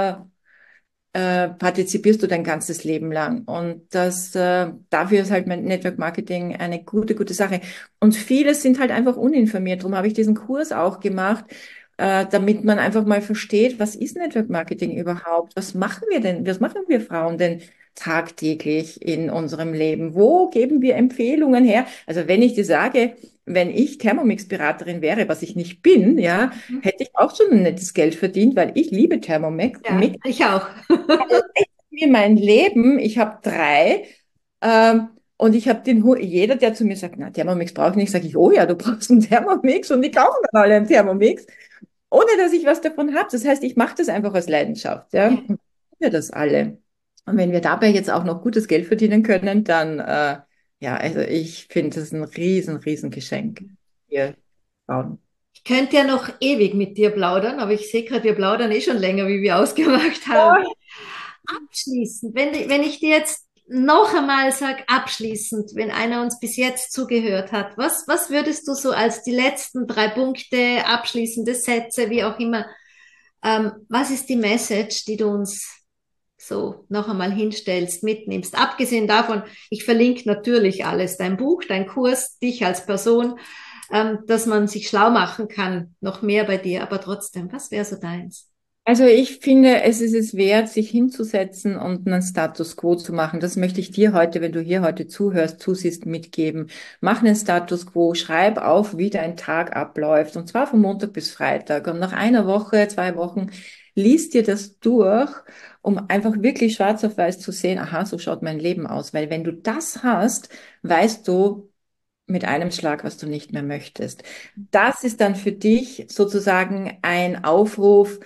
partizipierst du dein ganzes Leben lang. Und dafür ist halt mein Network Marketing eine gute Sache. Und viele sind halt einfach uninformiert. Darum habe ich diesen Kurs auch gemacht, damit man einfach mal versteht, was ist Network Marketing überhaupt? Was machen wir denn? Was machen wir Frauen denn tagtäglich in unserem Leben? Wo geben wir Empfehlungen her? Also wenn ich dir sage, wenn ich Thermomix-Beraterin wäre, was ich nicht bin, ja, mhm. hätte ich auch schon ein nettes Geld verdient, weil ich liebe Thermomix Ja, ich auch. mir mein Leben, ich habe drei, und ich habe jeder, der zu mir sagt, na, Thermomix brauche ich nicht, sage ich, oh ja, du brauchst einen Thermomix und die kaufen dann alle einen Thermomix, ohne dass ich was davon habe. Das heißt, ich mache das einfach aus Leidenschaft, ja, Ja. und wir das alle. Und wenn wir dabei jetzt auch noch gutes Geld verdienen können, dann, ja, also ich finde das ein riesen Geschenk. Wir Frauen. Ich könnte ja noch ewig mit dir plaudern, aber ich sehe gerade, wir plaudern eh schon länger, wie wir ausgemacht haben. Abschließend, wenn ich dir jetzt noch einmal sage, abschließend, wenn einer uns bis jetzt zugehört hat, was würdest du so als die letzten drei Punkte, abschließende Sätze, wie auch immer, was ist die Message, die du uns so noch einmal hinstellst, mitnimmst? Abgesehen davon, ich verlinke natürlich alles, dein Buch, dein Kurs, dich als Person, dass man sich schlau machen kann, noch mehr bei dir, aber trotzdem, was wäre so deins? Also ich finde, es ist es wert, sich hinzusetzen und einen Status quo zu machen. Das möchte ich dir heute, wenn du hier heute zuhörst, zusiehst, mitgeben. Mach einen Status quo, schreib auf, wie dein Tag abläuft, und zwar von Montag bis Freitag. Und nach einer Woche, 2 Wochen, liest dir das durch, um einfach wirklich schwarz auf weiß zu sehen, aha, so schaut mein Leben aus. Weil wenn du das hast, weißt du mit einem Schlag, was du nicht mehr möchtest. Das ist dann für dich sozusagen ein Aufruf,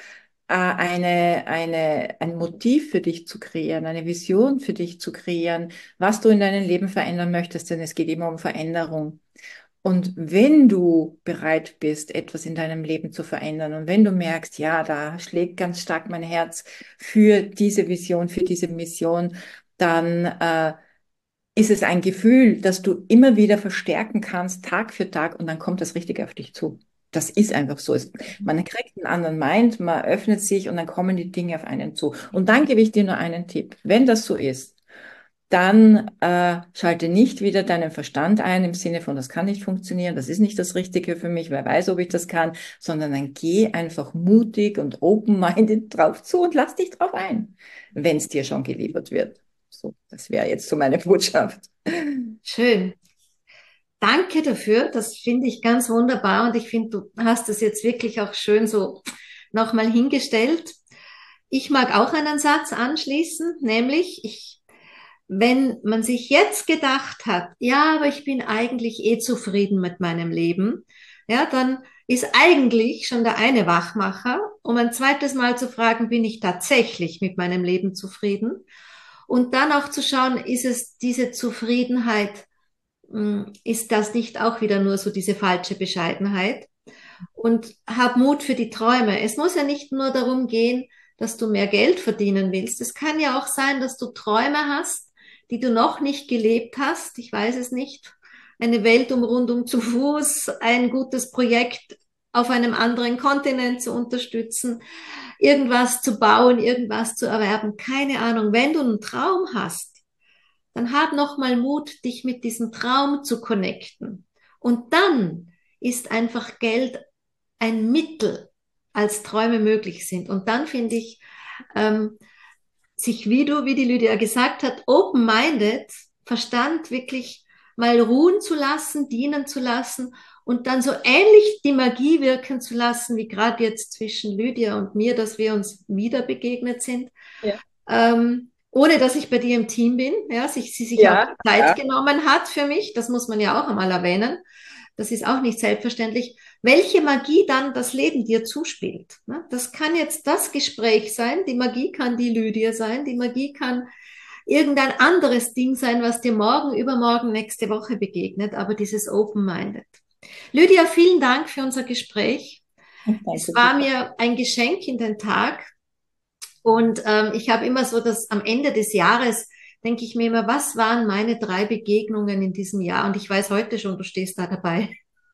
ein Motiv für dich zu kreieren, eine Vision für dich zu kreieren, was du in deinem Leben verändern möchtest, denn es geht immer um Veränderung. Und wenn du bereit bist, etwas in deinem Leben zu verändern und wenn du merkst, ja, da schlägt ganz stark mein Herz für diese Vision, für diese Mission, dann ist es ein Gefühl, das du immer wieder verstärken kannst, Tag für Tag, und dann kommt das Richtige auf dich zu. Das ist einfach so. Man kriegt einen anderen Mind, man öffnet sich und dann kommen die Dinge auf einen zu. Und dann gebe ich dir nur einen Tipp. Wenn das so ist, dann schalte nicht wieder deinen Verstand ein im Sinne von, das kann nicht funktionieren, das ist nicht das Richtige für mich, wer weiß, ob ich das kann, sondern dann geh einfach mutig und open-minded drauf zu und lass dich drauf ein, wenn es dir schon geliefert wird. So, das wäre jetzt so meine Botschaft. Schön. Danke dafür. Das finde ich ganz wunderbar und ich finde, du hast es jetzt wirklich auch schön so nochmal hingestellt. Ich mag auch einen Satz anschließen, nämlich wenn man sich jetzt gedacht hat, ja, aber ich bin eigentlich eh zufrieden mit meinem Leben, ja, dann ist eigentlich schon der eine Wachmacher, um ein zweites Mal zu fragen, bin ich tatsächlich mit meinem Leben zufrieden? Und dann auch zu schauen, ist es diese Zufriedenheit, ist das nicht auch wieder nur so diese falsche Bescheidenheit? Und hab Mut für die Träume. Es muss ja nicht nur darum gehen, dass du mehr Geld verdienen willst. Es kann ja auch sein, dass du Träume hast, die du noch nicht gelebt hast. Ich weiß es nicht. Eine Weltumrundung zu Fuß, ein gutes Projekt auf einem anderen Kontinent zu unterstützen, irgendwas zu bauen, irgendwas zu erwerben. Keine Ahnung. Wenn du einen Traum hast, dann hab noch mal Mut, dich mit diesem Traum zu connecten. Und dann ist einfach Geld ein Mittel, als Träume möglich sind. Und dann finde ich, ähm, sich, wie die Lydia gesagt hat, open-minded, Verstand wirklich mal ruhen zu lassen, dienen zu lassen und dann so ähnlich die Magie wirken zu lassen, wie gerade jetzt zwischen Lydia und mir, dass wir uns wieder begegnet sind. Ja, Ohne dass ich bei dir im Team bin, ja, sie sich auch ja, Zeit ja. genommen hat für mich, das muss man ja auch einmal erwähnen. Das ist auch nicht selbstverständlich. Welche Magie dann das Leben dir zuspielt. Ne? Das kann jetzt das Gespräch sein, die Magie kann die Lydia sein, die Magie kann irgendein anderes Ding sein, was dir morgen, übermorgen, nächste Woche begegnet, aber dieses Open-Minded. Lydia, vielen Dank für unser Gespräch. Es Danke war dir. mir ein Geschenk in den Tag und ich habe immer so, dass am Ende des Jahres denke ich mir immer, was waren meine 3 Begegnungen in diesem Jahr? Und ich weiß heute schon, du stehst da dabei.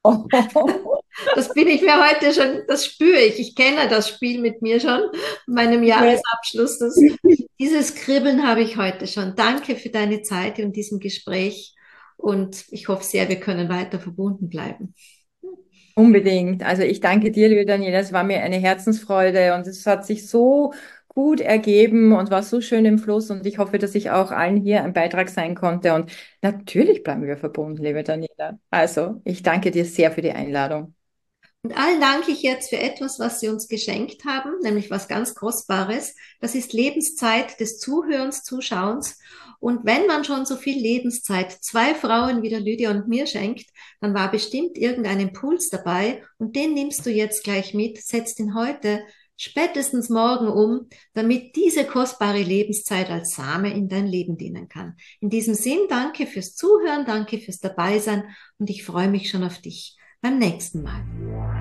Das bin ich mir heute schon, das spüre ich. Ich kenne das Spiel mit mir schon, meinem Jahresabschluss. Dieses Kribbeln habe ich heute schon. Danke für deine Zeit in diesem Gespräch und ich hoffe sehr, wir können weiter verbunden bleiben. Unbedingt. Also ich danke dir, liebe Daniela. Es war mir eine Herzensfreude und es hat sich so gut ergeben und war so schön im Fluss und ich hoffe, dass ich auch allen hier ein Beitrag sein konnte und natürlich bleiben wir verbunden, liebe Daniela. Also ich danke dir sehr für die Einladung. Und allen danke ich jetzt für etwas, was Sie uns geschenkt haben, nämlich was ganz Kostbares. Das ist Lebenszeit des Zuhörens, Zuschauens. Und wenn man schon so viel Lebenszeit 2 Frauen wie der Lydia und mir schenkt, dann war bestimmt irgendein Impuls dabei und den nimmst du jetzt gleich mit, setzt ihn heute, spätestens morgen um, damit diese kostbare Lebenszeit als Same in dein Leben dienen kann. In diesem Sinn, danke fürs Zuhören, danke fürs Dabeisein und ich freue mich schon auf dich beim nächsten Mal.